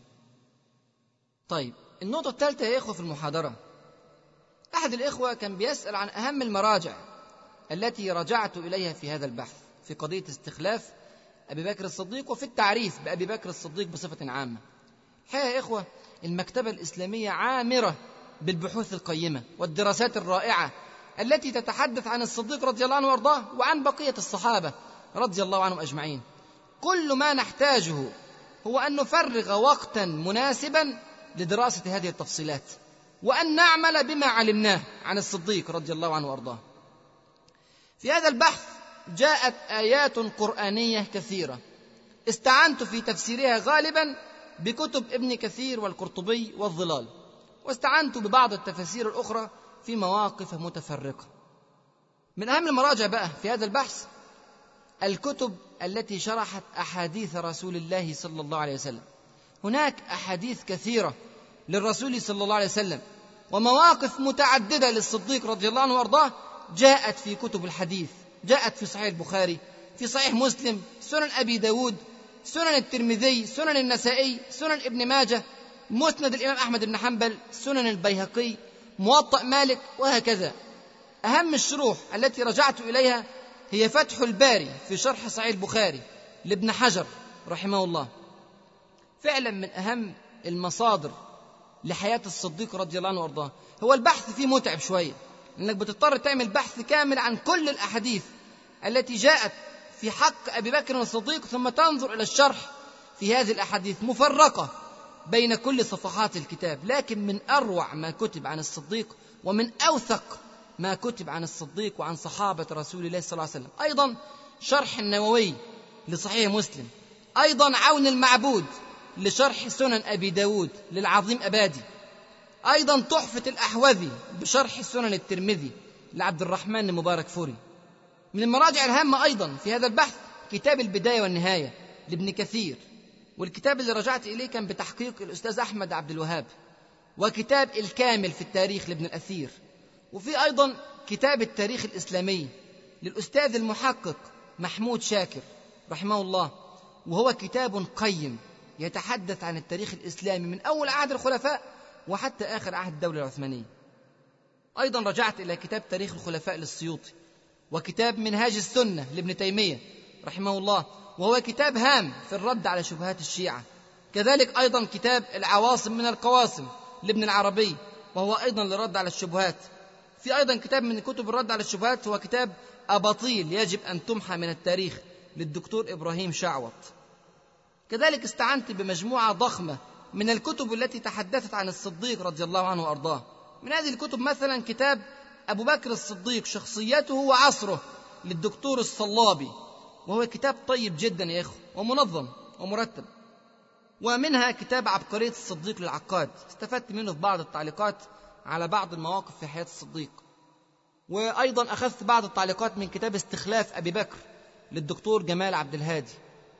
طيب، النقطة الثالثة يا إخوة في المحاضرة، أحد الإخوة كان بيسأل عن أهم المراجع التي رجعت إليها في هذا البحث في قضية استخلاف أبي بكر الصديق وفي التعريف بأبي بكر الصديق بصفة عامة. الحقيقة يا إخوة المكتبة الإسلامية عامرة بالبحوث القيمة والدراسات الرائعة التي تتحدث عن الصديق رضي الله عنه وارضاه وعن بقية الصحابة رضي الله عنهم أجمعين. كل ما نحتاجه هو أن نفرغ وقتا مناسبا لدراسة هذه التفصيلات، وأن نعمل بما علمناه عن الصديق رضي الله عنه وارضاه. في هذا البحث جاءت آيات قرآنية كثيرة استعنت في تفسيرها غالبا بكتب ابن كثير والقرطبي والظلال، واستعنت ببعض التفاسير الأخرى في مواقف متفرقة. من أهم المراجع بقى في هذا البحث الكتب التي شرحت أحاديث رسول الله صلى الله عليه وسلم. هناك أحاديث كثيرة للرسول صلى الله عليه وسلم ومواقف متعددة للصديق رضي الله عنه وارضاه جاءت في كتب الحديث، جاءت في صحيح البخاري، في صحيح مسلم، سنن أبي داود، سنن الترمذي، سنن النسائي، سنن ابن ماجه، مسند الإمام أحمد بن حنبل، سنن البيهقي، موطأ مالك، وهكذا. أهم الشروح التي رجعت إليها هي فتح الباري في شرح صحيح البخاري لابن حجر رحمه الله. فعلا من أهم المصادر لحياة الصديق رضي الله عنه وارضاه. هو البحث فيه متعب شوية، إنك بتضطر تعمل بحث كامل عن كل الأحاديث التي جاءت في حق أبي بكر الصديق، ثم تنظر إلى الشرح في هذه الأحاديث مفرقة بين كل صفحات الكتاب. لكن من أروع ما كتب عن الصديق ومن أوثق ما كتب عن الصديق وعن صحابة رسول الله صلى الله عليه وسلم أيضا شرح النووي لصحيح مسلم، أيضا عون المعبود لشرح سنن أبي داود للعظيم أبادي، أيضا تحفة الأحوذي بشرح سنن الترمذي لعبد الرحمن المبارك فوري. من المراجع الهامة أيضا في هذا البحث كتاب البداية والنهاية لابن كثير، والكتاب اللي رجعت إليه كان بتحقيق الأستاذ أحمد عبد الوهاب، وكتاب الكامل في التاريخ لابن الأثير، وفي أيضا كتاب التاريخ الإسلامي للأستاذ المحقق محمود شاكر رحمه الله، وهو كتاب قيم يتحدث عن التاريخ الإسلامي من أول عهد الخلفاء وحتى آخر عهد الدولة العثمانية. أيضا رجعت إلى كتاب تاريخ الخلفاء للسيوطي، وكتاب منهاج السنة لابن تيمية رحمه الله، وهو كتاب هام في الرد على شبهات الشيعة. كذلك أيضا كتاب العواصم من القواسم لابن العربي، وهو أيضا للرد على الشبهات. في أيضا كتاب من كتب الرد على الشبهات هو كتاب أباطيل يجب أن تمحى من التاريخ للدكتور إبراهيم شعوط. كذلك استعنت بمجموعة ضخمة من الكتب التي تحدثت عن الصديق رضي الله عنه وأرضاه. من هذه الكتب مثلا كتاب أبو بكر الصديق شخصيته وعصره للدكتور الصلابي، وهو كتاب طيب جدا يا إخوة ومنظم ومرتب. ومنها كتاب عبقرية الصديق للعقاد، استفدت منه في بعض التعليقات على بعض المواقف في حياة الصديق. وأيضا أخذت بعض التعليقات من كتاب استخلاف أبي بكر للدكتور جمال عبد الهادي.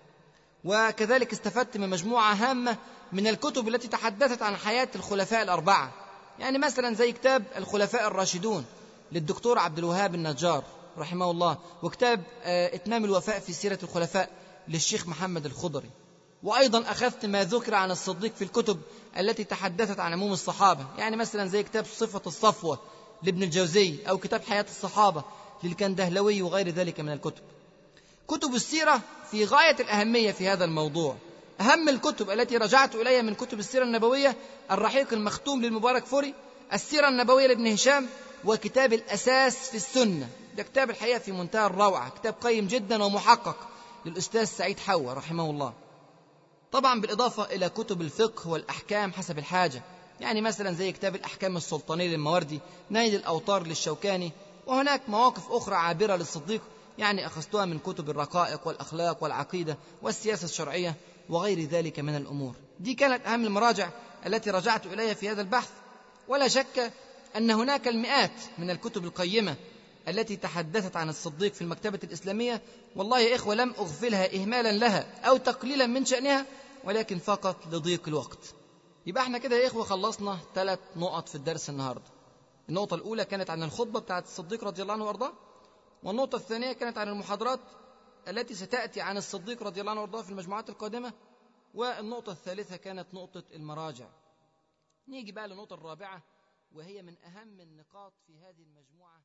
وكذلك استفدت من مجموعة هامة من الكتب التي تحدثت عن حياة الخلفاء الأربعة، يعني مثلا زي كتاب الخلفاء الراشدون للدكتور عبد الوهاب النجار رحمه الله، وكتاب إتمام الوفاء في سيرة الخلفاء للشيخ محمد الخضري. وأيضا أخذت ما ذكر عن الصديق في الكتب التي تحدثت عن عموم الصحابة، يعني مثلا زي كتاب صفة الصفوة لابن الجوزي، أو كتاب حياة الصحابة للكندهلوي، وغير ذلك من الكتب. كتب السيرة في غاية الأهمية في هذا الموضوع. أهم الكتب التي رجعت إليها من كتب السيرة النبوية الرحيق المختوم للمبارك فوري، السيرة النبوية لابن هشام، وكتاب الأساس في السنة. ده كتاب الحقيقة في منتهى الروعة، كتاب قيم جدا ومحقق للأستاذ سعيد حوا رحمه الله. طبعا بالإضافة إلى كتب الفقه والأحكام حسب الحاجة، يعني مثلا زي كتاب الأحكام السلطانية للمواردي، نيل الأوطار للشوكاني. وهناك مواقف أخرى عابرة للصديق يعني أخذتها من كتب الرقائق والأخلاق والعقيدة والسياسة الشرعية وغير ذلك من الأمور. دي كانت أهم المراجع التي رجعت إليها في هذا البحث. ولا شك أن هناك المئات من الكتب القيمة التي تحدثت عن الصديق في المكتبة الإسلامية، والله يا إخوة لم أغفلها إهمالا لها أو تقليلا من شأنها، ولكن فقط لضيق الوقت. يبقى احنا كده يا إخوة خلصنا ثلاث نقط في الدرس النهاردة. النقطة الأولى كانت عن الخطبة بتاعت الصديق رضي الله عنه وارضاه، والنقطة الثانية كانت عن المحاضرات التي ستأتي عن الصديق رضي الله عنه وارضاه في المجموعات القادمة، والنقطة الثالثة كانت نقطة المراجع. نيجي بقى للنقطة الرابعة، وهي من أهم النقاط في هذه المجموعة.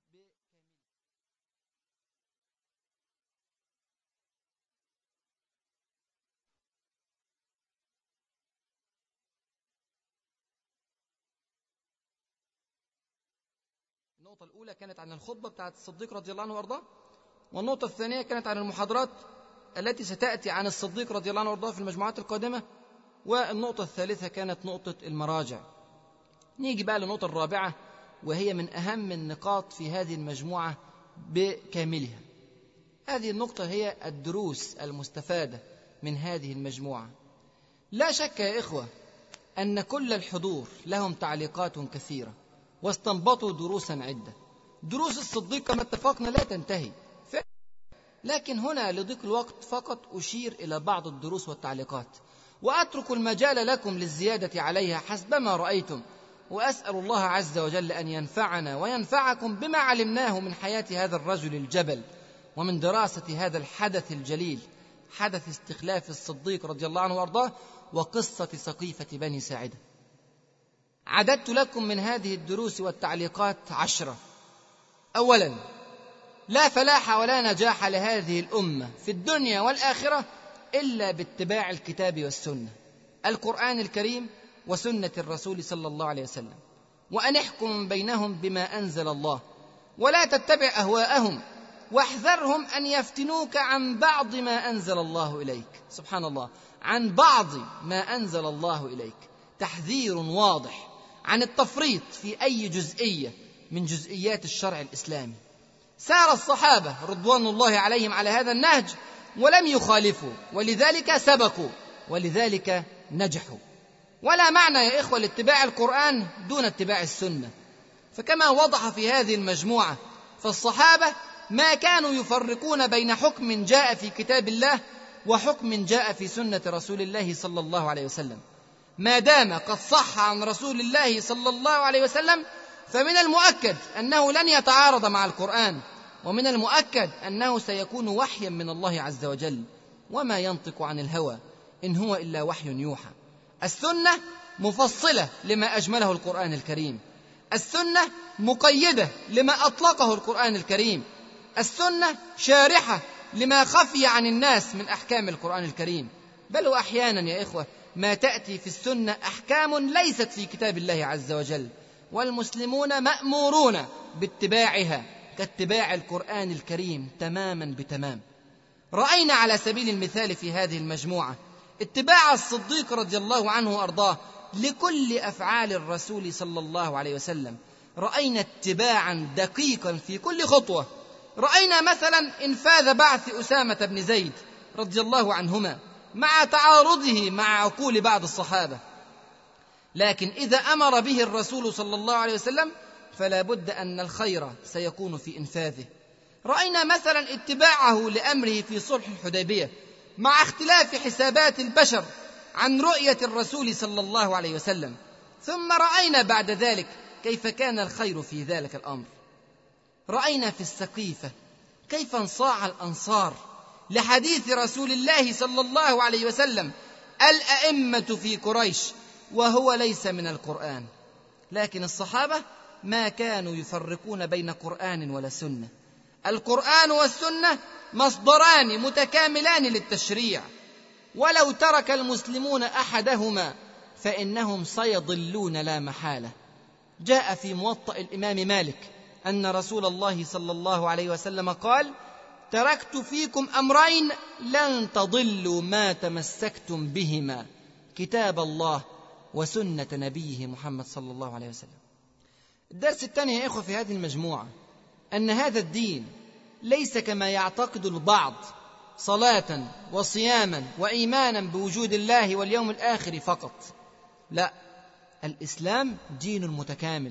النقطة الأولى كانت عن الخطبة بتاعت الصديق رضي الله عنه وارضاه، والنقطة الثانية كانت عن المحاضرات التي ستأتي عن الصديق رضي الله عنه وارضاه في المجموعات القادمة، والنقطة الثالثة كانت نقطة المراجع. نيجي بقى للنقطة الرابعة، وهي من أهم النقاط في هذه المجموعة بكاملها. هذه النقطة هي الدروس المستفادة من هذه المجموعة. لا شك يا إخوة أن كل الحضور لهم تعليقات كثيرة واستنبطوا دروسا عدة. دروس الصديق كما اتفقنا لا تنتهي، لكن هنا لضيق الوقت فقط أشير إلى بعض الدروس والتعليقات، وأترك المجال لكم للزيادة عليها حسبما رأيتم. وأسأل الله عز وجل أن ينفعنا وينفعكم بما علمناه من حياة هذا الرجل الجبل، ومن دراسة هذا الحدث الجليل، حدث استخلاف الصديق رضي الله عنه وارضاه وقصة سقيفة بني ساعدة. عددت لكم من هذه الدروس والتعليقات عشرة. أولا، لا فلاح ولا نجاح لهذه الأمة في الدنيا والآخرة إلا باتباع الكتاب والسنة، القرآن الكريم وسنة الرسول صلى الله عليه وسلم، وأن احكم بينهم بما أنزل الله، ولا تتبع أهواءهم، واحذرهم أن يفتنوك عن بعض ما أنزل الله إليك. سبحان الله، عن بعض ما أنزل الله إليك، تحذير واضح عن التفريط في أي جزئية من جزئيات الشرع الإسلامي. سار الصحابة رضوان الله عليهم على هذا النهج ولم يخالفوا، ولذلك سبقوا، ولذلك نجحوا. ولا معنى يا إخوة لاتباع القرآن دون اتباع السنة، فكما وضح في هذه المجموعة فالصحابة ما كانوا يفرقون بين حكم جاء في كتاب الله وحكم جاء في سنة رسول الله صلى الله عليه وسلم. ما دام قد صح عن رسول الله صلى الله عليه وسلم فمن المؤكد أنه لن يتعارض مع القرآن، ومن المؤكد أنه سيكون وحيا من الله عز وجل، وما ينطق عن الهوى إن هو إلا وحي يوحى. السنة مفصلة لما أجمله القرآن الكريم، السنة مقيدة لما أطلقه القرآن الكريم، السنة شارحة لما خفي عن الناس من أحكام القرآن الكريم. بل وأحيانا يا إخوة ما تأتي في السنة أحكام ليست في كتاب الله عز وجل، والمسلمون مأمورون باتباعها كاتباع القرآن الكريم تماما بتمام. رأينا على سبيل المثال في هذه المجموعة اتباع الصديق رضي الله عنه وأرضاه لكل أفعال الرسول صلى الله عليه وسلم. رأينا اتباعا دقيقا في كل خطوة. رأينا مثلا إنفاذ بعث أسامة بن زيد رضي الله عنهما مع تعارضه مع عقول بعض الصحابة، لكن إذا أمر به الرسول صلى الله عليه وسلم فلا بد أن الخير سيكون في إنفاذه. رأينا مثلا اتباعه لأمره في صلح الحديبية مع اختلاف حسابات البشر عن رؤية الرسول صلى الله عليه وسلم، ثم رأينا بعد ذلك كيف كان الخير في ذلك الأمر. رأينا في السقيفة كيف انصاع الأنصار لحديث رسول الله صلى الله عليه وسلم الأئمة في قريش وهو ليس من القرآن، لكن الصحابة ما كانوا يفرقون بين قرآن ولا سنة. القرآن والسنة مصدران متكاملان للتشريع، ولو ترك المسلمون أحدهما فإنهم سيضلون لا محالة. جاء في موطأ الإمام مالك أن رسول الله صلى الله عليه وسلم قال: تركت فيكم أمرين لن تضلوا ما تمسكتم بهما، كتاب الله وسنة نبيه محمد صلى الله عليه وسلم. الدرس الثاني يا إخوة في هذه المجموعة أن هذا الدين ليس كما يعتقد البعض صلاة وصياما وإيمانا بوجود الله واليوم الآخر فقط. لا، الإسلام دين متكامل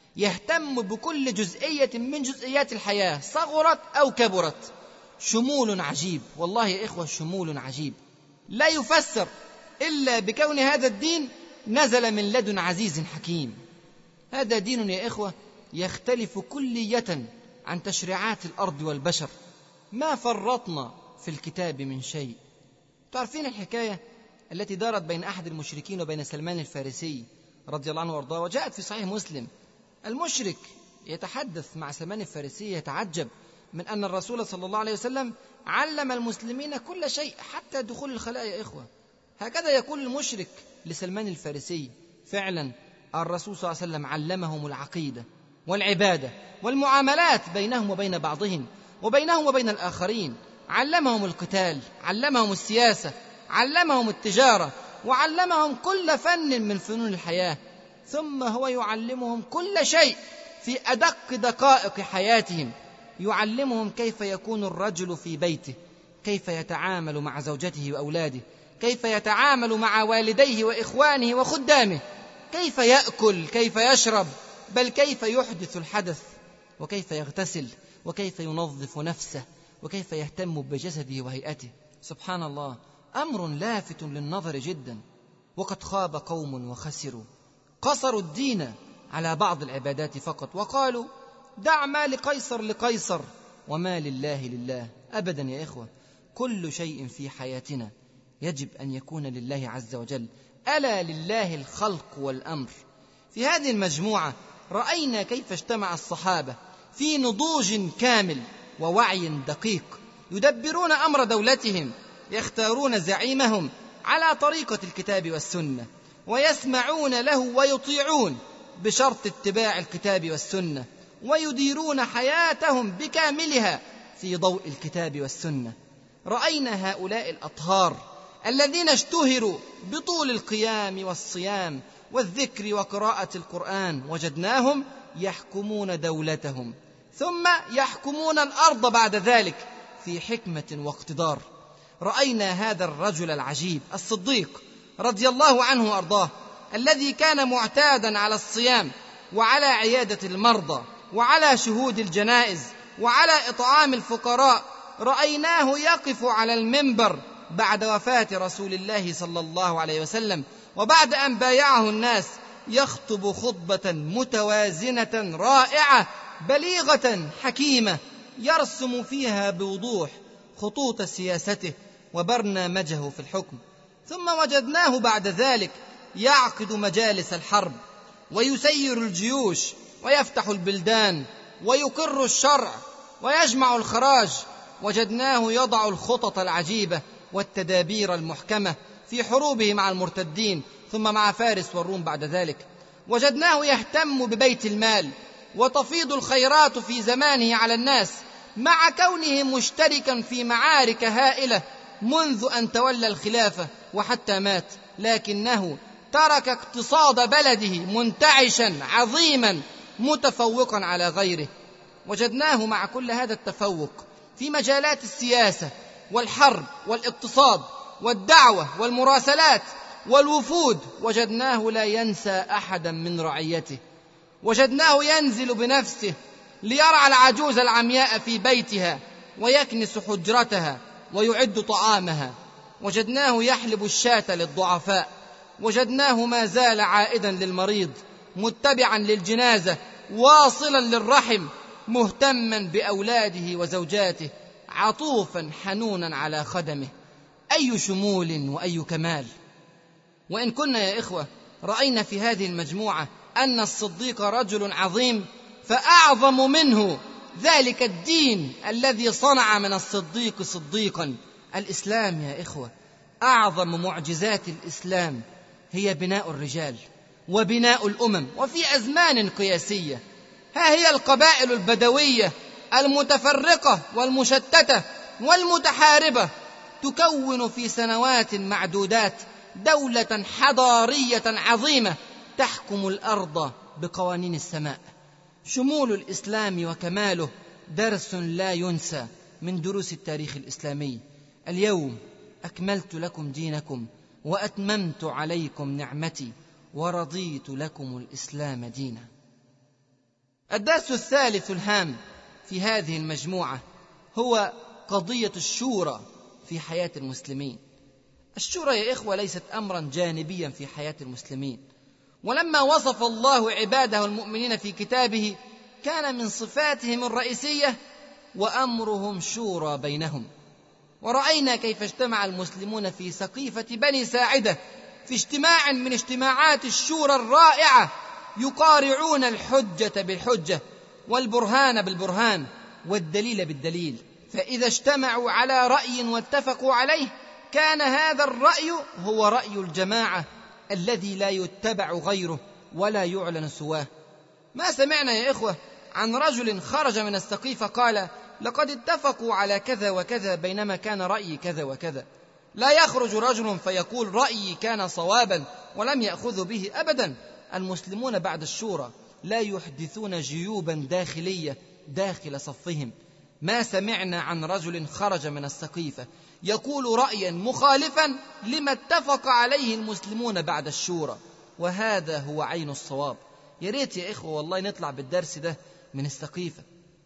يهتم بكل جزئية من جزئيات الحياة صغرت أو كبرت. شمول عجيب، والله يا إخوة شمول عجيب لا يفسر إلا بكون هذا الدين نزل من لدن عزيز حكيم. هذا دين يا إخوة يختلف كلية عن تشريعات الأرض والبشر، ما فرطنا في الكتاب من شيء. تعرفين الحكاية التي دارت بين أحد المشركين وبين سلمان الفارسي رضي الله عنه وارضاه، وجاءت في صحيح مسلم. المشرك يتحدث مع سلمان الفارسي يتعجب من أن الرسول صلى الله عليه وسلم علم المسلمين كل شيء حتى دخول الخلاء. يا إخوة هكذا يقول المشرك لسلمان الفارسي. فعلا الرسول صلى الله عليه وسلم علمهم العقيدة والعبادة والمعاملات بينهم وبين بعضهم وبينهم وبين الآخرين، علمهم القتال، علمهم السياسة، علمهم التجارة، وعلمهم كل فن من فنون الحياة. ثم هو يعلمهم كل شيء في أدق دقائق حياتهم، يعلمهم كيف يكون الرجل في بيته، كيف يتعامل مع زوجته وأولاده، كيف يتعامل مع والديه وإخوانه وخدامه، كيف يأكل، كيف يشرب، بل كيف يحدث الحدث، وكيف يغتسل، وكيف ينظف نفسه، وكيف يهتم بجسده وهيئته. سبحان الله، أمر لافت للنظر جدا. وقد خاب قوم وخسروا، قصروا الدين على بعض العبادات فقط، وقالوا دع ما لقيصر لقيصر وما لله لله. أبدا يا إخوة، كل شيء في حياتنا يجب أن يكون لله عز وجل. ألا لله الخلق والأمر. في هذه المجموعة رأينا كيف اجتمع الصحابة في نضوج كامل ووعي دقيق، يدبرون أمر دولتهم، يختارون زعيمهم على طريقة الكتاب والسنة، ويسمعون له ويطيعون بشرط اتباع الكتاب والسنة، ويديرون حياتهم بكاملها في ضوء الكتاب والسنة. رأينا هؤلاء الأطهار الذين اشتهروا بطول القيام والصيام والذكر وقراءة القرآن، وجدناهم يحكمون دولتهم ثم يحكمون الأرض بعد ذلك في حكمة واقتدار. رأينا هذا الرجل العجيب الصديق رضي الله عنه وأرضاه، الذي كان معتادا على الصيام وعلى عيادة المرضى وعلى شهود الجنائز وعلى إطعام الفقراء. رأيناه يقف على المنبر بعد وفاة رسول الله صلى الله عليه وسلم، وبعد أن بايعه الناس يخطب خطبة متوازنة رائعة بليغة حكيمة، يرسم فيها بوضوح خطوط سياسته وبرنامجه في الحكم. ثم وجدناه بعد ذلك يعقد مجالس الحرب ويسير الجيوش ويفتح البلدان ويقر الشرع ويجمع الخراج. وجدناه يضع الخطط العجيبة والتدابير المحكمة في حروبه مع المرتدين ثم مع فارس والروم بعد ذلك. وجدناه يهتم ببيت المال وتفيض الخيرات في زمانه على الناس، مع كونه مشتركا في معارك هائلة منذ أن تولى الخلافة وحتى مات، لكنه ترك اقتصاد بلده منتعشا عظيما متفوقا على غيره. وجدناه مع كل هذا التفوق في مجالات السياسة والحرب والاقتصاد والدعوة والمراسلات والوفود، وجدناه لا ينسى أحدا من رعيته. وجدناه ينزل بنفسه ليرعى العجوز العمياء في بيتها ويكنس حجرتها ويعد طعامها. وجدناه يحلب الشاة للضعفاء. وجدناه ما زال عائدا للمريض، متبعا للجنازة، واصلا للرحم، مهتما بأولاده وزوجاته، عطوفا حنونا على خدمه. أي شمول وأي كمال! وإن كنا يا إخوة رأينا في هذه المجموعة أن الصديق رجل عظيم، فأعظم منه ذلك الدين الذي صنع من الصديق صديقا، الإسلام يا إخوة. أعظم معجزات الإسلام هي بناء الرجال وبناء الأمم، وفي أزمان قياسية. ها هي القبائل البدوية المتفرقة والمشتتة والمتحاربة تكون في سنوات معدودات دولة حضارية عظيمة تحكم الأرض بقوانين السماء. شمول الإسلام وكماله درس لا ينسى من دروس التاريخ الإسلامي. اليوم أكملت لكم دينكم وأتممت عليكم نعمتي ورضيت لكم الإسلام دينا. الدرس الثالث الهام في هذه المجموعة هو قضية الشورى في حياة المسلمين. الشورى يا إخوة ليست أمرا جانبيا في حياة المسلمين، ولما وصف الله عباده المؤمنين في كتابه كان من صفاتهم الرئيسية وأمرهم شورى بينهم. ورأينا كيف اجتمع المسلمون في سقيفة بني ساعدة في اجتماع من اجتماعات الشورى الرائعة، يقارعون الحجة بالحجة والبرهان بالبرهان والدليل بالدليل، فإذا اجتمعوا على رأي واتفقوا عليه كان هذا الرأي هو رأي الجماعة الذي لا يتبع غيره ولا يعلن سواه. ما سمعنا يا إخوة عن رجل خرج من السقيفة قال لقد اتفقوا على كذا وكذا بينما كان رأيي كذا وكذا. لا يخرج رجل فيقول رأيي كان صوابا ولم يأخذ به أبدا. المسلمون بعد الشورى لا يحدثون جيوبا داخلية داخل صفهم. ما سمعنا عن رجل خرج من السقيفة يقول رأيا مخالفا لما اتفق عليه المسلمون بعد الشورى، وهذا هو عين الصواب. يا ريت يا إخوة والله نطلع بالدرس ده من السقيفة.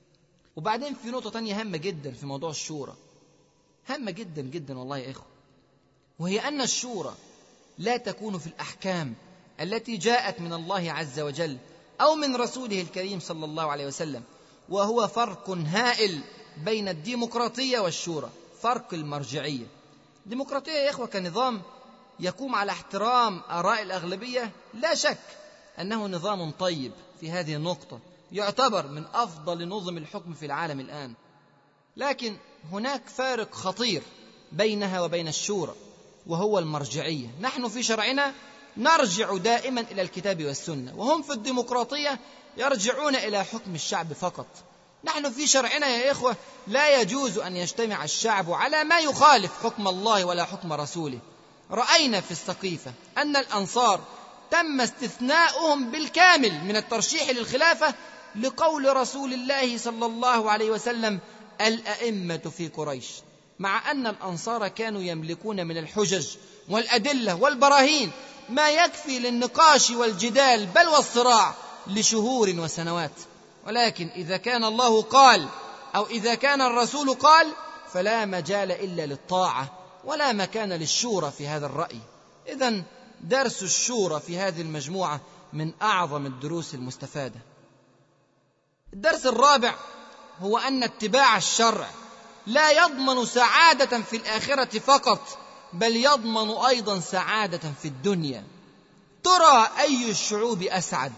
وبعدين في نقطة تانية هامة جدا في موضوع الشورى، هامة جدا جدا والله يا إخوة، وهي أن الشورى لا تكون في الأحكام التي جاءت من الله عز وجل أو من رسوله الكريم صلى الله عليه وسلم، وهو فرق هائل بين الديمقراطية والشورى، فرق المرجعية. الديمقراطية يا إخوة كنظام يقوم على احترام آراء الأغلبية، لا شك أنه نظام طيب في هذه النقطة، يعتبر من أفضل نظم الحكم في العالم الآن، لكن هناك فارق خطير بينها وبين الشورى وهو المرجعية. نحن في شرعنا نرجع دائما إلى الكتاب والسنة، وهم في الديمقراطية يرجعون إلى حكم الشعب فقط. نحن في شرعنا يا إخوة لا يجوز أن يجتمع الشعب على ما يخالف حكم الله ولا حكم رسوله. رأينا في السقيفة أن الأنصار تم استثناؤهم بالكامل من الترشيح للخلافة لقول رسول الله صلى الله عليه وسلم الأئمة في قريش، مع أن الأنصار كانوا يملكون من الحجج والأدلة والبراهين ما يكفي للنقاش والجدال بل والصراع لشهور وسنوات. ولكن إذا كان الله قال أو إذا كان الرسول قال فلا مجال إلا للطاعة ولا مكان للشورى في هذا الرأي. إذن درس الشورى في هذه المجموعة من أعظم الدروس المستفادة. الدرس الرابع هو أن اتباع الشرع لا يضمن سعادة في الآخرة فقط، بل يضمن أيضا سعادة في الدنيا. ترى أي الشعوب أسعد؟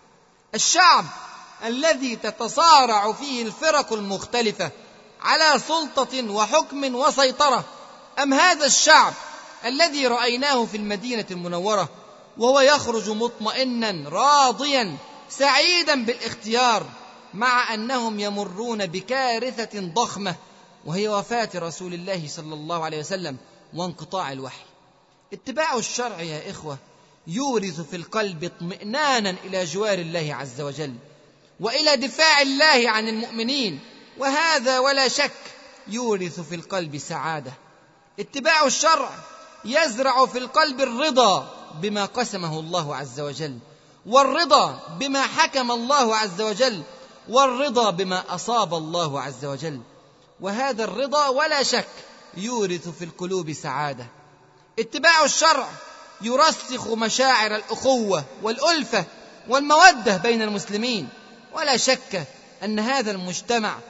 الشعب الذي تتصارع فيه الفرق المختلفة على سلطة وحكم وسيطرة، أم هذا الشعب الذي رأيناه في المدينة المنورة وهو يخرج مطمئنا راضيا سعيدا بالاختيار، مع أنهم يمرون بكارثة ضخمة وهي وفاة رسول الله صلى الله عليه وسلم وانقطاع الوحي؟ اتباع الشرع يا إخوة يورث في القلب اطمئنانا إلى جوار الله عز وجل وإلى دفاع الله عن المؤمنين، وهذا ولا شك يورث في القلب سعادة. اتباع الشرع يزرع في القلب الرضا بما قسمه الله عز وجل، والرضا بما حكم الله عز وجل، والرضا بما أصاب الله عز وجل، وهذا الرضا ولا شك يورث في القلوب سعادة. اتباع الشرع يرسخ مشاعر الأخوة والألفة والمودة بين المسلمين، ولا شك أن هذا المجتمع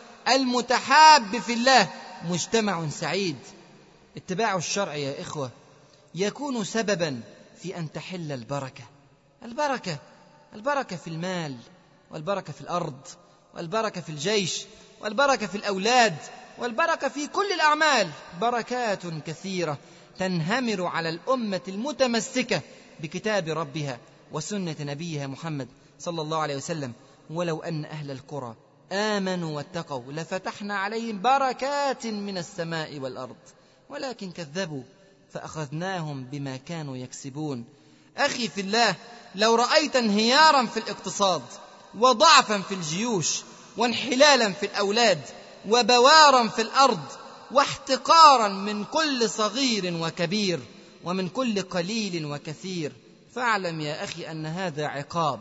المتحاب في الله مجتمع سعيد. اتباع الشرع يا إخوة يكون سببا في أن تحل البركة. البركة البركة في المال، والبركة في الأرض، والبركة في الجيش، والبركة في الأولاد، والبركة في كل الأعمال. بركات كثيرة تنهمر على الأمة المتمسكة بكتاب ربها وسنة نبيها محمد صلى الله عليه وسلم. ولو أن أهل القرى آمنوا واتقوا لفتحنا عليهم بركات من السماء والأرض، ولكن كذبوا فأخذناهم بما كانوا يكسبون. أخي في الله، لو رأيت انهيارا في الاقتصاد وضعفا في الجيوش وانحلالا في الأولاد وبوارا في الأرض واحتقارا من كل صغير وكبير ومن كل قليل وكثير، فاعلم يا أخي أن هذا عقاب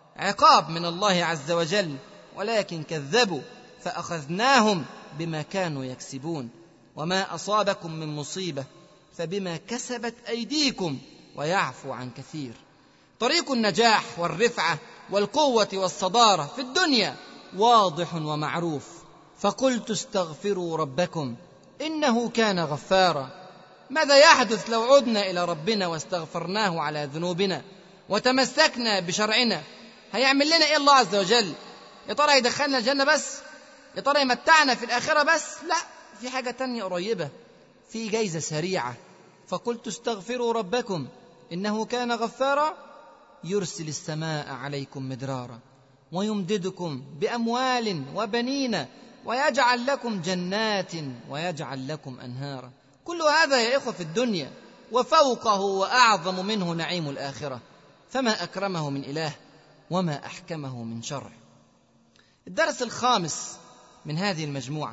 عقاب من الله عز وجل، ولكن كذبوا فأخذناهم بما كانوا يكسبون. وما أصابكم من مصيبة فبما كسبت أيديكم ويعفو عن كثير. طريق النجاح والرفعة والقوة والصدارة في الدنيا واضح ومعروف، فقلت استغفروا ربكم إنه كان غفارا. ماذا يحدث لو عدنا إلى ربنا واستغفرناه على ذنوبنا وتمسكنا بشرعنا؟ هيعمل لنا إيه الله عز وجل؟ يا ترى يدخلنا الجنة بس؟ يا ترى يمتعنا في الآخرة بس؟ لا، في حاجة تانية قريبة، في جايزة سريعة. فقلت استغفروا ربكم إنه كان غفارا يرسل السماء عليكم مدرارا ويمددكم بأموال وبنين ويجعل لكم جنات ويجعل لكم أنهارا. كل هذا يا إخوة في الدنيا، وفوقه وأعظم منه نعيم الآخرة، فما أكرمه من إله وما أحكمه من شرع. الدرس الخامس من هذه المجموعة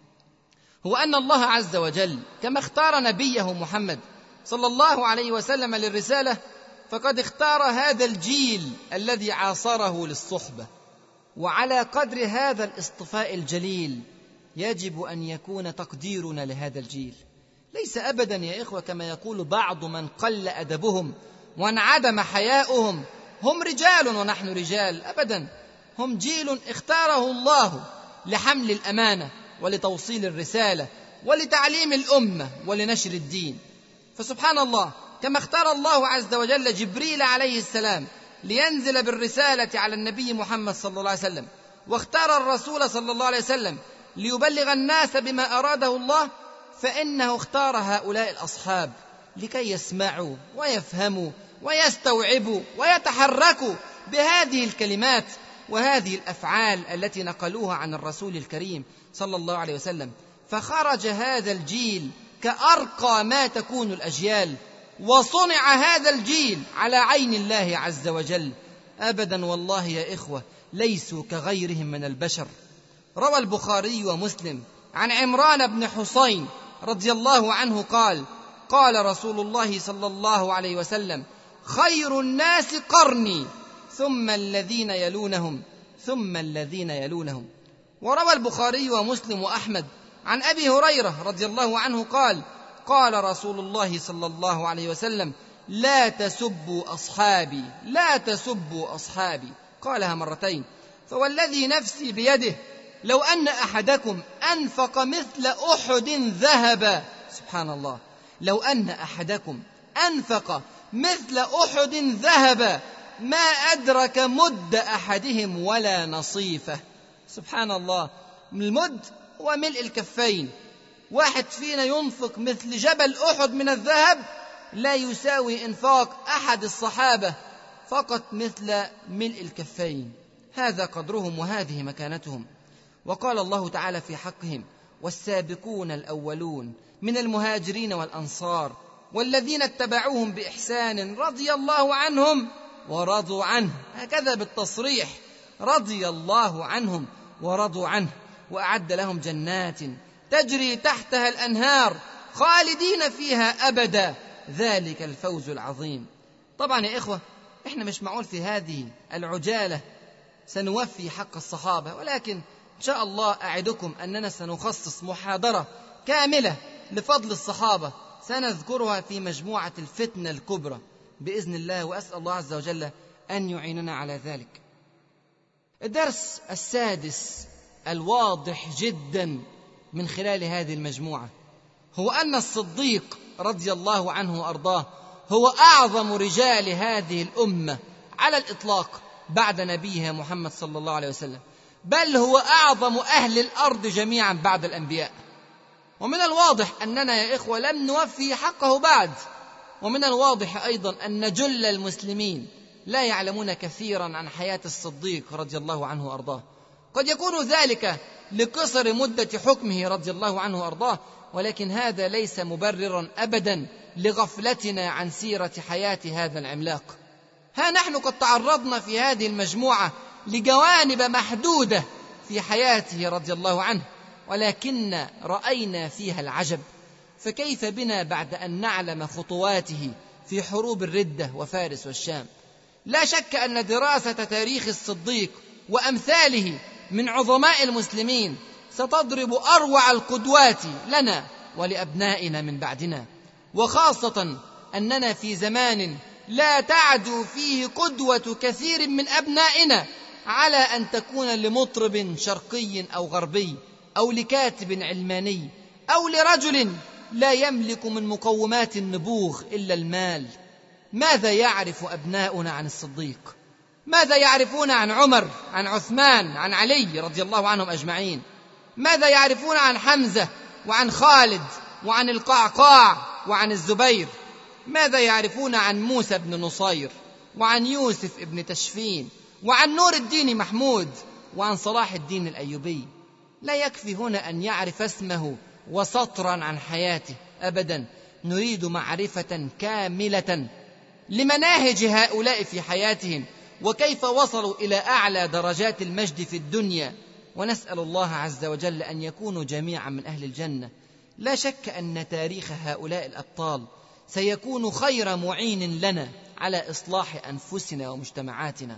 هو أن الله عز وجل كما اختار نبيه محمد صلى الله عليه وسلم للرسالة، فقد اختار هذا الجيل الذي عاصره للصحبة. وعلى قدر هذا الاصطفاء الجليل يجب أن يكون تقديرنا لهذا الجيل. ليس أبدا يا إخوة كما يقول بعض من قل أدبهم وانعدم حياؤهم، هم رجال ونحن رجال. أبدا، هم جيل اختاره الله لحمل الأمانة ولتوصيل الرسالة ولتعليم الأمة ولنشر الدين. فسبحان الله، كما اختار الله عز وجل جبريل عليه السلام لينزل بالرسالة على النبي محمد صلى الله عليه وسلم، واختار الرسول صلى الله عليه وسلم ليبلغ الناس بما أراده الله، فإنه اختار هؤلاء الأصحاب لكي يسمعوا ويفهموا ويستوعبوا ويتحركوا بهذه الكلمات وهذه الأفعال التي نقلوها عن الرسول الكريم صلى الله عليه وسلم. فخرج هذا الجيل كأرقى ما تكون الأجيال، وصنع هذا الجيل على عين الله عز وجل. أبدا والله يا إخوة ليسوا كغيرهم من البشر. روى البخاري ومسلم عن عمران بن حسين رضي الله عنه قال: قال رسول الله صلى الله عليه وسلم: خير الناس قرني ثم الذين يلونهم ثم الذين يلونهم. وروى البخاري ومسلم وأحمد عن أبي هريرة رضي الله عنه قال: قال رسول الله صلى الله عليه وسلم: لا تسبوا أصحابي لا تسبوا أصحابي. قالها مرتين. فوالذي نفسي بيده لو أن أحدكم أنفق مثل أحد ذهبا، سبحان الله، لو أن أحدكم أنفق مثل أحد ذهب ما أدرك مد أحدهم ولا نصيفه. سبحان الله، المد هو ملء الكفين. واحد فينا ينفق مثل جبل أحد من الذهب لا يساوي إنفاق أحد الصحابة فقط مثل ملء الكفين. هذا قدرهم وهذه مكانتهم. وقال الله تعالى في حقهم: والسابقون الأولون من المهاجرين والأنصار والذين اتبعوهم بإحسان رضي الله عنهم ورضوا عنه. هكذا بالتصريح: رضي الله عنهم ورضوا عنه، وأعد لهم جنات تجري تحتها الأنهار خالدين فيها أبدا، ذلك الفوز العظيم. طبعا يا إخوة، إحنا مش معقول في هذه العجالة سنوفي حق الصحابة، ولكن إن شاء الله أعدكم أننا سنخصص محاضرة كاملة لفضل الصحابة سنذكرها في مجموعة الفتنة الكبرى بإذن الله، وأسأل الله عز وجل أن يعيننا على ذلك. الدرس السادس الواضح جدا من خلال هذه المجموعة هو أن الصديق رضي الله عنه وأرضاه هو أعظم رجال هذه الأمة على الإطلاق بعد نبيها محمد صلى الله عليه وسلم، بل هو أعظم أهل الأرض جميعا بعد الأنبياء. ومن الواضح أننا يا إخوة لم نوفي حقه بعد، ومن الواضح أيضا أن جل المسلمين لا يعلمون كثيرا عن حياة الصديق رضي الله عنه وأرضاه. قد يكون ذلك لقصر مدة حكمه رضي الله عنه وأرضاه، ولكن هذا ليس مبررا أبدا لغفلتنا عن سيرة حياة هذا العملاق. ها نحن قد تعرضنا في هذه المجموعة لجوانب محدودة في حياته رضي الله عنه، ولكن رأينا فيها العجب. فكيف بنا بعد أن نعلم خطواته في حروب الردة وفارس والشام؟ لا شك أن دراسة تاريخ الصديق وأمثاله من عظماء المسلمين ستضرب أروع القدوات لنا ولأبنائنا من بعدنا، وخاصة أننا في زمان لا تعدو فيه قدوة كثير من أبنائنا على أن تكون لمطرب شرقي أو غربي أو لكاتب علماني أو لرجل لا يملك من مقومات النبوغ إلا المال. ماذا يعرف أبناؤنا عن الصديق؟ ماذا يعرفون عن عمر، عن عثمان، عن علي رضي الله عنهم أجمعين؟ ماذا يعرفون عن حمزة وعن خالد وعن القعقاع وعن الزبير؟ ماذا يعرفون عن موسى بن نصير وعن يوسف بن تشفين وعن نور الدين محمود وعن صلاح الدين الأيوبي؟ لا يكفي هنا أن يعرف اسمه وسطرا عن حياته أبدا، نريد معرفة كاملة لمناهج هؤلاء في حياتهم وكيف وصلوا إلى أعلى درجات المجد في الدنيا، ونسأل الله عز وجل أن يكونوا جميعا من أهل الجنة. لا شك أن تاريخ هؤلاء الأبطال سيكون خير معين لنا على إصلاح أنفسنا ومجتمعاتنا.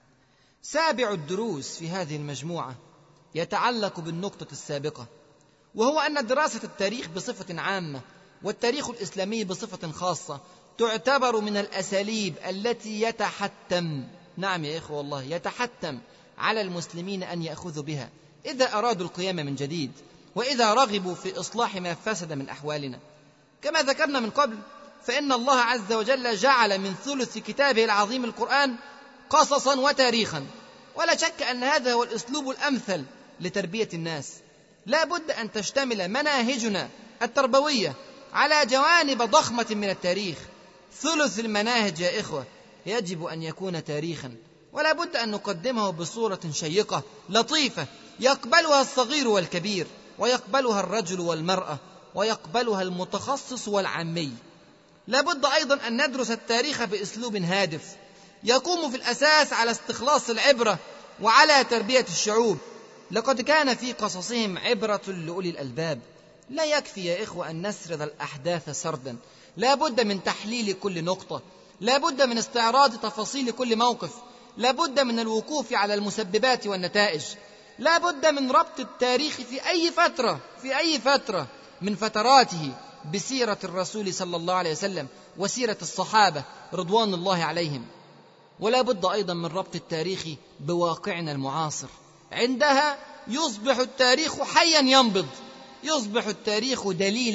سابع الدروس في هذه المجموعة يتعلق بالنقطة السابقة، وهو أن دراسة التاريخ بصفة عامة والتاريخ الإسلامي بصفة خاصة تعتبر من الأساليب التي يتحتم، نعم يا إخوة والله يتحتم على المسلمين أن يأخذوا بها إذا أرادوا القيام من جديد، وإذا رغبوا في إصلاح ما فسد من أحوالنا. كما ذكرنا من قبل، فإن الله عز وجل جعل من ثلث كتابه العظيم القرآن قصصا وتاريخا، ولا شك أن هذا هو الأسلوب الأمثل لتربية الناس. لا بد أن تشتمل مناهجنا التربوية على جوانب ضخمة من التاريخ. ثلث المناهج يا إخوة يجب أن يكون تاريخا، ولا بد أن نقدمه بصورة شيقة لطيفة يقبلها الصغير والكبير، ويقبلها الرجل والمرأة، ويقبلها المتخصص والعامي. لا بد أيضا أن ندرس التاريخ بأسلوب هادف يقوم في الأساس على استخلاص العبرة وعلى تربية الشعوب. لقد كان في قصصهم عبرة لأولي الألباب. لا يكفي يا إخوة أن نسرد الأحداث سردا، لا بد من تحليل كل نقطة، لا بد من استعراض تفاصيل كل موقف، لا بد من الوقوف على المسببات والنتائج، لا بد من ربط التاريخ في أي فترة في أي فترة من فتراته بسيرة الرسول صلى الله عليه وسلم وسيرة الصحابة رضوان الله عليهم. ولا بد أيضا من ربط التاريخ بواقعنا المعاصر. عندها يصبح التاريخ حيا ينبض، يصبح التاريخ دليلا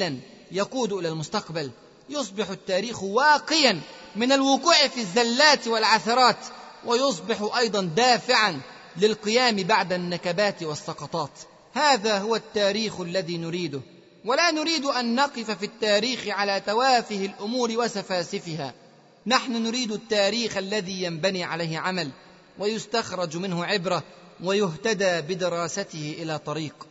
يقود إلى المستقبل، يصبح التاريخ واقيا من الوقوع في الزلات والعثرات، ويصبح أيضا دافعا للقيام بعد النكبات والسقطات. هذا هو التاريخ الذي نريده، ولا نريد أن نقف في التاريخ على توافه الأمور وسفاسفها. نحن نريد التاريخ الذي ينبني عليه عمل، ويستخرج منه عبرة، ويهتدى بدراسته إلى طريق.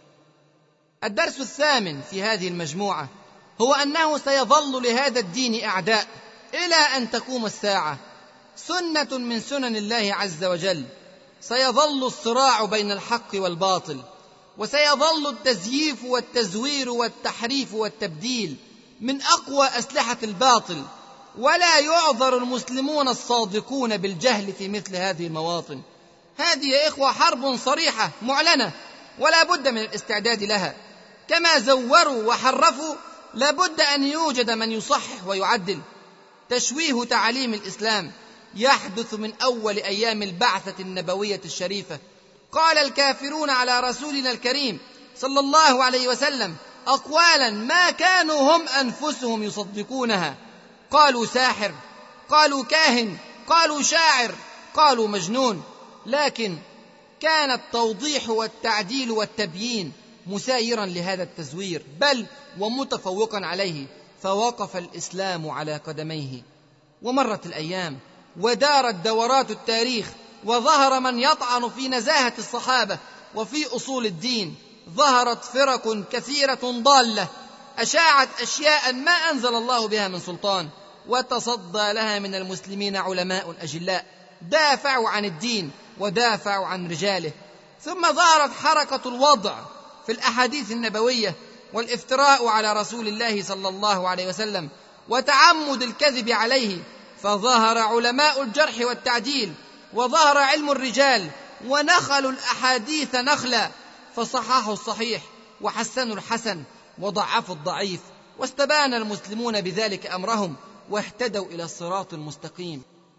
الدرس الثامن في هذه المجموعة هو أنه سيظل لهذا الدين أعداء إلى أن تقوم الساعة، سنة من سنن الله عز وجل. سيظل الصراع بين الحق والباطل، وسيظل التزييف والتزوير والتحريف والتبديل من أقوى أسلحة الباطل، ولا يعذر المسلمون الصادقون بالجهل في مثل هذه المواطن. هذه يا إخوة حرب صريحة معلنة، ولا بد من الاستعداد لها. كما زوروا وحرفوا، لا بد أن يوجد من يصحح ويعدل. تشويه تعاليم الإسلام يحدث من أول أيام البعثة النبوية الشريفة. قال الكافرون على رسولنا الكريم صلى الله عليه وسلم أقوالا ما كانوا هم أنفسهم يصدقونها. قالوا ساحر، قالوا كاهن، قالوا شاعر، قالوا مجنون. لكن كان التوضيح والتعديل والتبيين مسايرا لهذا التزوير، بل ومتفوقا عليه، فوقف الإسلام على قدميه. ومرت الأيام ودارت دورات التاريخ، وظهر من يطعن في نزاهة الصحابة وفي أصول الدين. ظهرت فرق كثيرة ضالة أشاعت أشياء ما أنزل الله بها من سلطان، وتصدى لها من المسلمين علماء أجلاء دافعوا عن الدين ودافعوا عن رجاله. ثم ظهرت حركة الوضع في الأحاديث النبوية، والافتراء على رسول الله صلى الله عليه وسلم، وتعمد الكذب عليه، فظهر علماء الجرح والتعديل، وظهر علم الرجال، ونخلوا الأحاديث نخلا، فصححوا الصحيح وحسنوا الحسن وضعفوا الضعيف، واستبان المسلمون بذلك أمرهم، واهتدوا إلى الصراط المستقيم.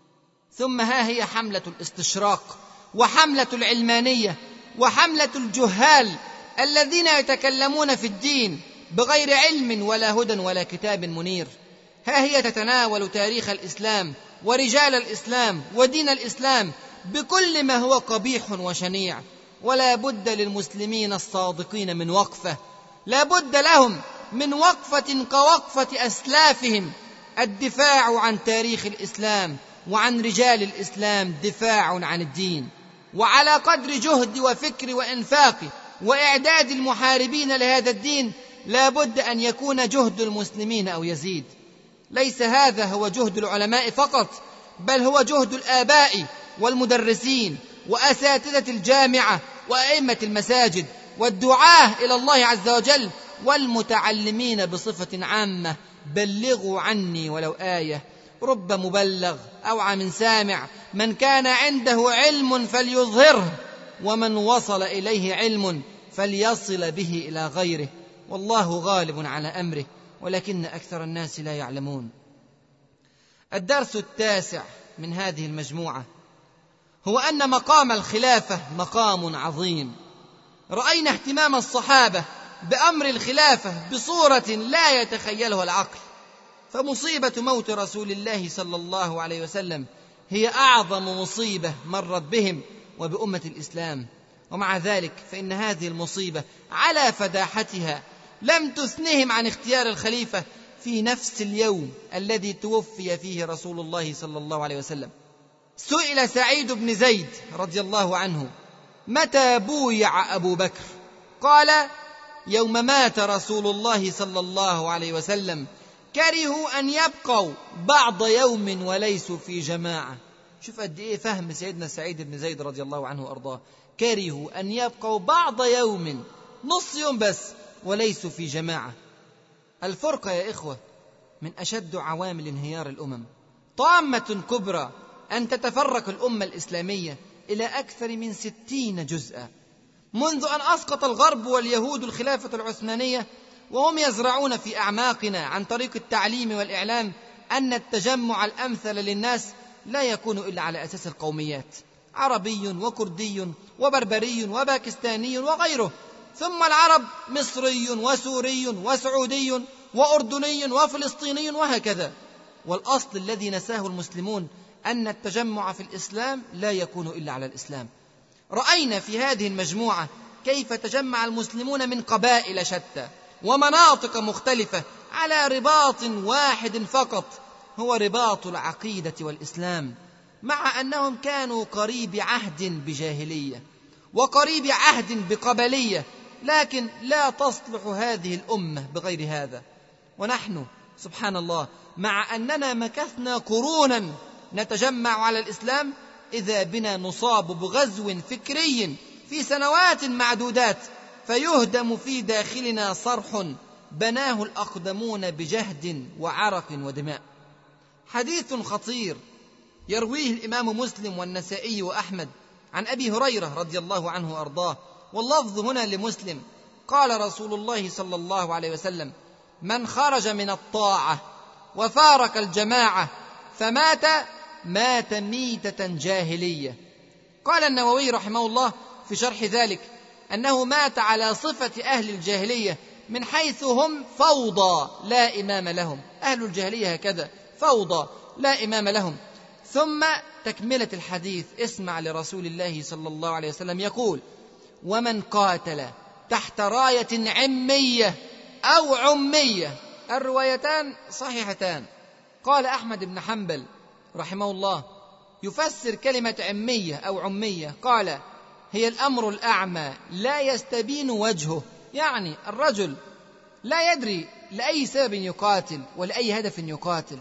ثم ها هي حملة الاستشراق، وحملة العلمانية، وحملة الجهال الذين يتكلمون في الدين بغير علم ولا هدى ولا كتاب منير. ها هي تتناول تاريخ الإسلام ورجال الإسلام ودين الإسلام بكل ما هو قبيح وشنيع. ولا بد للمسلمين الصادقين من وقفة، لا بد لهم من وقفة كوقفة أسلافهم. الدفاع عن تاريخ الإسلام وعن رجال الإسلام دفاع عن الدين، وعلى قدر جهد وفكر وإنفاق وإعداد المحاربين لهذا الدين لا بد أن يكون جهد المسلمين أو يزيد. ليس هذا هو جهد العلماء فقط، بل هو جهد الآباء والمدرسين وأساتذة الجامعة وأئمة المساجد والدعاة إلى الله عز وجل والمتعلمين بصفة عامة. بلغوا عني ولو آية، رب مبلغ أوعى من سامع. من كان عنده علم فليظهره، ومن وصل إليه علم فليصل به إلى غيره، والله غالب على أمره ولكن أكثر الناس لا يعلمون. الدرس التاسع من هذه المجموعة هو أن مقام الخلافة مقام عظيم. رأينا اهتمام الصحابة بأمر الخلافة بصورة لا يتخيلها العقل، فمصيبة موت رسول الله صلى الله عليه وسلم هي أعظم مصيبة مرت بهم وبأمة الإسلام. ومع ذلك فإن هذه المصيبة على فداحتها لم تثنهم عن اختيار الخليفة في نفس اليوم الذي توفي فيه رسول الله صلى الله عليه وسلم. سئل سعيد بن زيد رضي الله عنه: متى بويع أبو بكر؟ قال: يوم مات رسول الله صلى الله عليه وسلم كرهوا أن يبقوا بعض يوم وليسوا في جماعة. شوف قد إيه فهم سيدنا سعيد بن زيد رضي الله عنه وأرضاه. كرهوا أن يبقوا بعض يوم، نص يوم بس، وليسوا في جماعة. الفرقة يا إخوة من أشد عوامل انهيار الأمم. طامة كبرى أن تتفرق الأمة الإسلامية إلى أكثر من ستين جزءا منذ أن أسقط الغرب واليهود الخلافة العثمانية، وهم يزرعون في أعماقنا عن طريق التعليم والإعلام أن التجمع الأمثل للناس لا يكون إلا على أساس القوميات، عربي وكردي وبربري وباكستاني وغيره، ثم العرب مصري وسوري وسعودي وأردني وفلسطيني وهكذا. والأصل الذي نساه المسلمون أن التجمع في الإسلام لا يكون إلا على الإسلام. رأينا في هذه المجموعة كيف تجمع المسلمون من قبائل شتى ومناطق مختلفة على رباط واحد فقط، هو رباط العقيدة والإسلام، مع أنهم كانوا قريب عهد بجاهلية وقريب عهد بقبلية، لكن لا تصلح هذه الأمة بغير هذا. ونحن سبحان الله مع أننا مكثنا قرونا نتجمع على الإسلام، إذا بنا نصاب بغزو فكري في سنوات معدودات، فيهدم في داخلنا صرح بناه الأقدمون بجهد وعرق ودماء. حديث خطير يرويه الإمام مسلم والنسائي وأحمد عن أبي هريرة رضي الله عنه وأرضاه، واللفظ هنا لمسلم: قال رسول الله صلى الله عليه وسلم: من خرج من الطاعة وفارق الجماعة فمات مات ميتة جاهلية. قال النووي رحمه الله في شرح ذلك أنه مات على صفة أهل الجاهلية، من حيث هم فوضى لا إمام لهم، أهل الجاهلية هكذا فوضى لا إمام لهم. ثم تكملة الحديث، اسمع لرسول الله صلى الله عليه وسلم يقول: ومن قاتل تحت راية عمية أو عمية، الروايتان صحيحتان. قال أحمد بن حنبل رحمه الله يفسر كلمة عمية أو عمية، قال: هي الأمر الأعمى لا يستبين وجهه، يعني الرجل لا يدري لأي سبب يقاتل ولأي هدف يقاتل.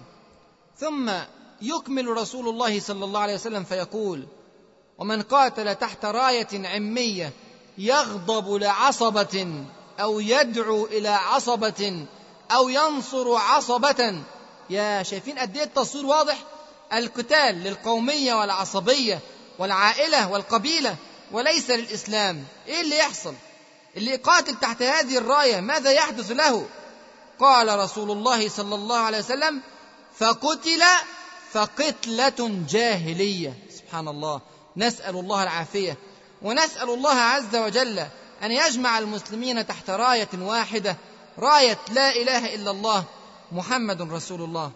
ثم يكمل رسول الله صلى الله عليه وسلم فيقول: ومن قاتل تحت راية عمية يغضب لعصبة أو يدعو إلى عصبة أو ينصر عصبة. يا شايفين قد ايه التصوير واضح؟ القتال للقومية والعصبية والعائلة والقبيلة وليس للإسلام. ايه اللي يحصل؟ اللي يقاتل تحت هذه الراية ماذا يحدث له؟ قال رسول الله صلى الله عليه وسلم: فقتل فقتلة جاهلية. سبحان الله، نسأل الله العافية، ونسأل الله عز وجل أن يجمع المسلمين تحت راية واحدة، راية لا إله إلا الله محمد رسول الله.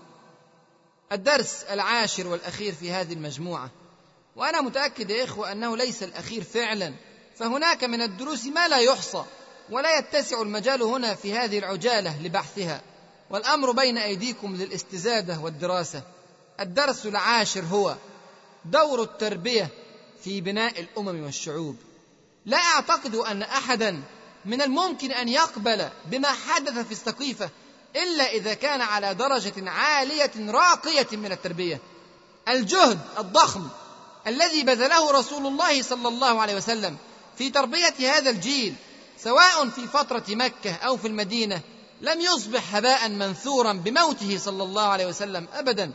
الدرس العاشر والأخير في هذه المجموعة، وأنا متأكد يا إخوة أنه ليس الأخير فعلا، فهناك من الدروس ما لا يحصى ولا يتسع المجال هنا في هذه العجالة لبحثها، والأمر بين أيديكم للاستزادة والدراسة. الدرس العاشر هو دور التربية في بناء الأمم والشعوب. لا أعتقد أن أحدا من الممكن أن يقبل بما حدث في السقيفة إلا إذا كان على درجة عالية راقية من التربية. الجهد الضخم الذي بذله رسول الله صلى الله عليه وسلم في تربية هذا الجيل، سواء في فترة مكة أو في المدينة، لم يصبح هباء منثورا بموته صلى الله عليه وسلم أبدا.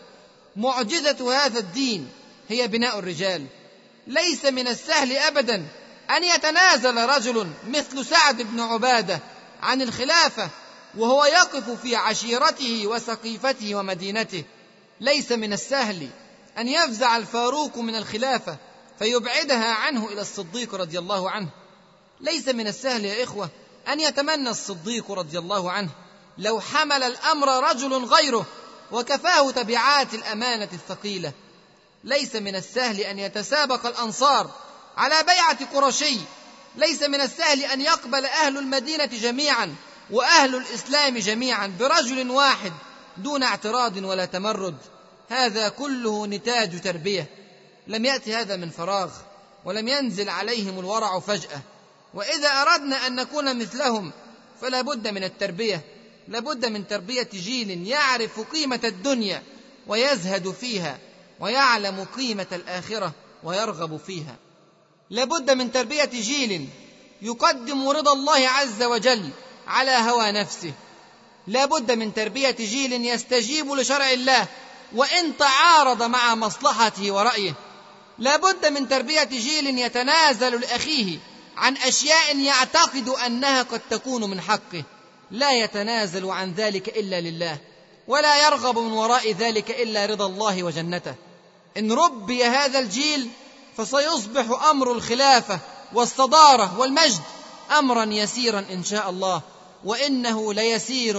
معجزة هذا الدين هي بناء الرجال. ليس من السهل أبدا أن يتنازل رجل مثل سعد بن عبادة عن الخلافة وهو يقف في عشيرته وسقيفته ومدينته. ليس من السهل أن يفزع الفاروق من الخلافة فيبعدها عنه إلى الصديق رضي الله عنه. ليس من السهل يا إخوة أن يتمنى الصديق رضي الله عنه لو حمل الأمر رجل غيره وكفاه تبعات الأمانة الثقيلة. ليس من السهل أن يتسابق الأنصار على بيعة قرشي. ليس من السهل أن يقبل أهل المدينة جميعا وأهل الإسلام جميعا برجل واحد دون اعتراض ولا تمرد. هذا كله نتاج تربية. لم يأتي هذا من فراغ، ولم ينزل عليهم الورع فجأة. وإذا أردنا أن نكون مثلهم فلا بد من التربية، لا بد من تربية جيل يعرف قيمة الدنيا ويزهد فيها، ويعلم قيمة الآخرة ويرغب فيها. لا بد من تربية جيل يقدم رضا الله عز وجل على هوى نفسه. لا بد من تربية جيل يستجيب لشرع الله وإن تعارض مع مصلحته ورأيه. لا بد من تربية جيل يتنازل لأخيه عن أشياء يعتقد أنها قد تكون من حقه، لا يتنازل عن ذلك إلا لله، ولا يرغب من وراء ذلك إلا رضا الله وجنته. إن ربي هذا الجيل فسيصبح أمر الخلافة والصدارة والمجد أمرا يسيرا إن شاء الله، وإنه ليسير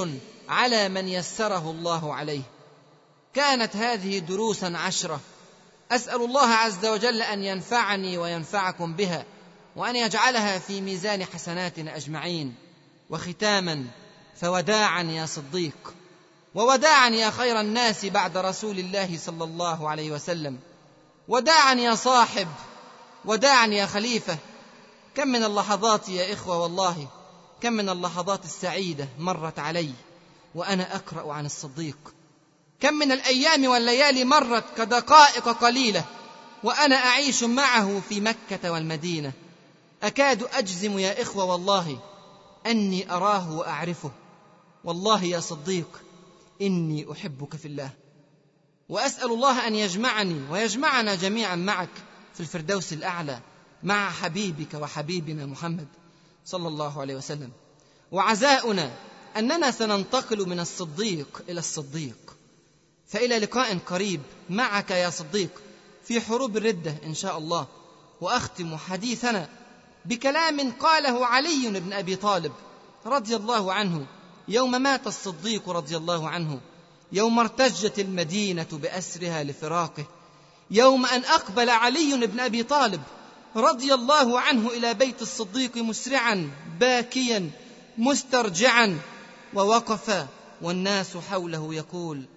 على من يسره الله عليه. كانت هذه دروسا عشرة، أسأل الله عز وجل أن ينفعني وينفعكم بها، وأن يجعلها في ميزان حسناتنا أجمعين. وختاما، فوداعا يا صديق، ووداعا يا خير الناس بعد رسول الله صلى الله عليه وسلم، وداعا يا صاحب، وداعا يا خليفة. كم من اللحظات يا إخوة، والله كم من اللحظات السعيدة مرت علي وأنا أقرأ عن الصديق. كم من الأيام والليالي مرت كدقائق قليلة وأنا أعيش معه في مكة والمدينة. أكاد أجزم يا إخوة والله أني أراه وأعرفه. والله يا صديق إني أحبك في الله، وأسأل الله أن يجمعني ويجمعنا جميعا معك في الفردوس الأعلى مع حبيبك وحبيبنا محمد صلى الله عليه وسلم. وعزاؤنا أننا سننتقل من الصديق إلى الصديق، فإلى لقاء قريب معك يا صديق في حروب الردة إن شاء الله. وأختم حديثنا بكلام قاله علي بن أبي طالب رضي الله عنه يوم مات الصديق رضي الله عنه، يوم ارتجت المدينة بأسرها لفراقه، يوم أن أقبل علي بن أبي طالب رضي الله عنه إلى بيت الصديق مسرعا باكيا مسترجعا، ووقف والناس حوله يقول: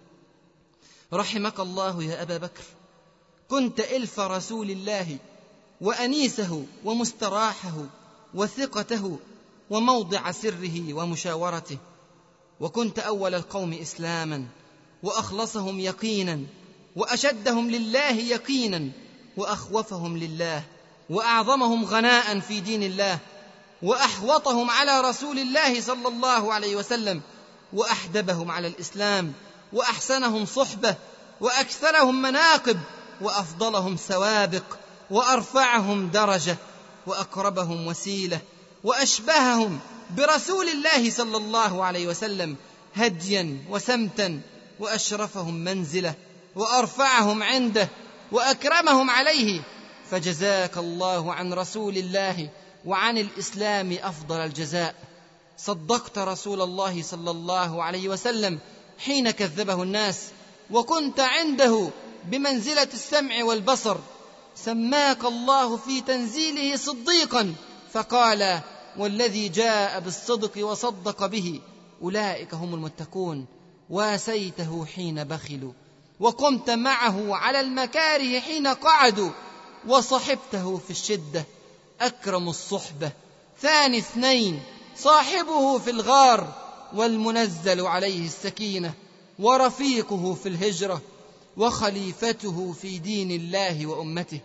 رحمك الله يا أبا بكر، كنت إلف رسول الله وأنيسه ومستراحه وثقته وموضع سره ومشاورته، وكنت أول القوم إسلاما وأخلصهم يقينا وأشدهم لله يقينا وأخوفهم لله وأعظمهم غناء في دين الله وأحوطهم على رسول الله صلى الله عليه وسلم وأحدبهم على الإسلام وأحسنهم صحبة وأكثرهم مناقب وأفضلهم سوابق وأرفعهم درجة وأقربهم وسيلة وأشبههم برسول الله صلى الله عليه وسلم هديا وسمتا وأشرفهم منزلة وأرفعهم عنده وأكرمهم عليه. فجزاك الله عن رسول الله وعن الإسلام أفضل الجزاء. صدقت رسول الله صلى الله عليه وسلم حين كذبه الناس، وكنت عنده بمنزلة السمع والبصر. سماك الله في تنزيله صديقا، فقال: والذي جاء بالصدق وصدق به أولئك هم المتقون. واسيته حين بخلوا، وقمت معه على المكاره حين قعدوا، وصحبته في الشدة. أكرم الصحبة ثاني اثنين، صاحبه في الغار والمنزل عليه السكينة، ورفيقه في الهجرة، وخليفته في دين الله وأمته.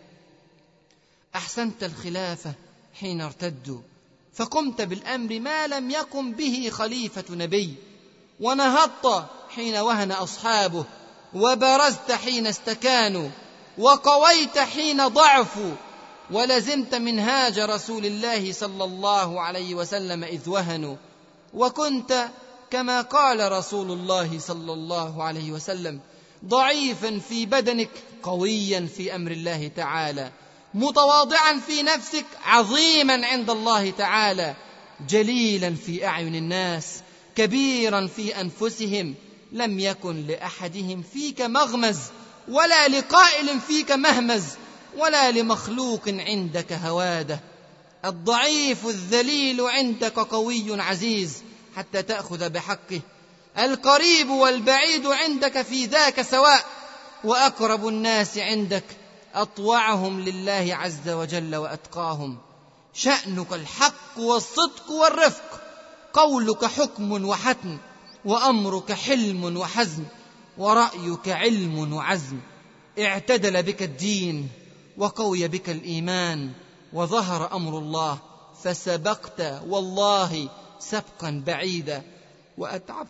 أحسنت الخلافة حين ارتدوا، فقمت بالأمر ما لم يقم به خليفة نبي، ونهضت حين وهن أصحابه، وبرزت حين استكانوا، وقويت حين ضعفوا، ولزمت منهاج رسول الله صلى الله عليه وسلم إذ وهنوا. وكنت كما قال رسول الله صلى الله عليه وسلم: ضعيفا في بدنك قويا في أمر الله تعالى، متواضعا في نفسك عظيما عند الله تعالى، جليلا في أعين الناس كبيرا في أنفسهم، لم يكن لأحدهم فيك مغمز، ولا لقائل فيك مهمز، ولا لمخلوق عندك هواده. الضعيف الذليل عندك قوي عزيز حتى تأخذ بحقه، القريب والبعيد عندك في ذاك سواء، وأقرب الناس عندك أطوعهم لله عز وجل وأتقاهم. شأنك الحق والصدق والرفق، قولك حكم وحتم، وأمرك حلم وحزم، ورأيك علم وعزم. اعتدل بك الدين وقوي بك الإيمان، وظهر أمر الله، فسبقت والله سبقا بعيدا، وأتعبت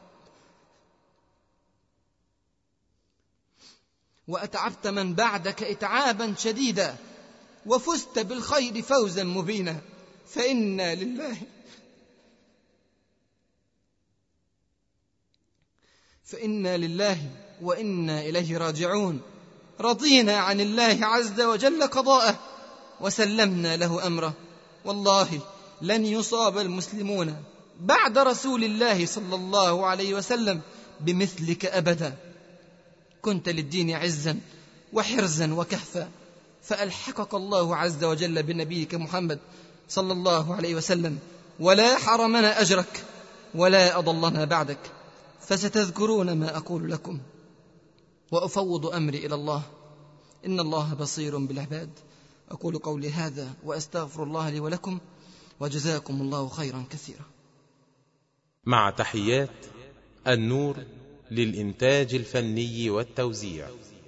وأتعبت من بعدك إتعابا شديدا، وفزت بالخير فوزا مبينا. فإنا لله فإنا لله وإنا إليه راجعون. رضينا عن الله عز وجل قضاءه، وسلمنا له أمره. والله لن يصاب المسلمون بعد رسول الله صلى الله عليه وسلم بمثلك أبدا. كنت للدين عزا وحرزا وكهفا، فألحقك الله عز وجل بنبيك محمد صلى الله عليه وسلم، ولا حرمنا أجرك ولا أضلنا بعدك. فستذكرون ما أقول لكم، وأفوض أمري إلى الله، إن الله بصير بالعباد. أقول قولي هذا وأستغفر الله لي ولكم، وجزاكم الله خيرا كثيرا. مع تحيات النور للإنتاج الفني والتوزيع.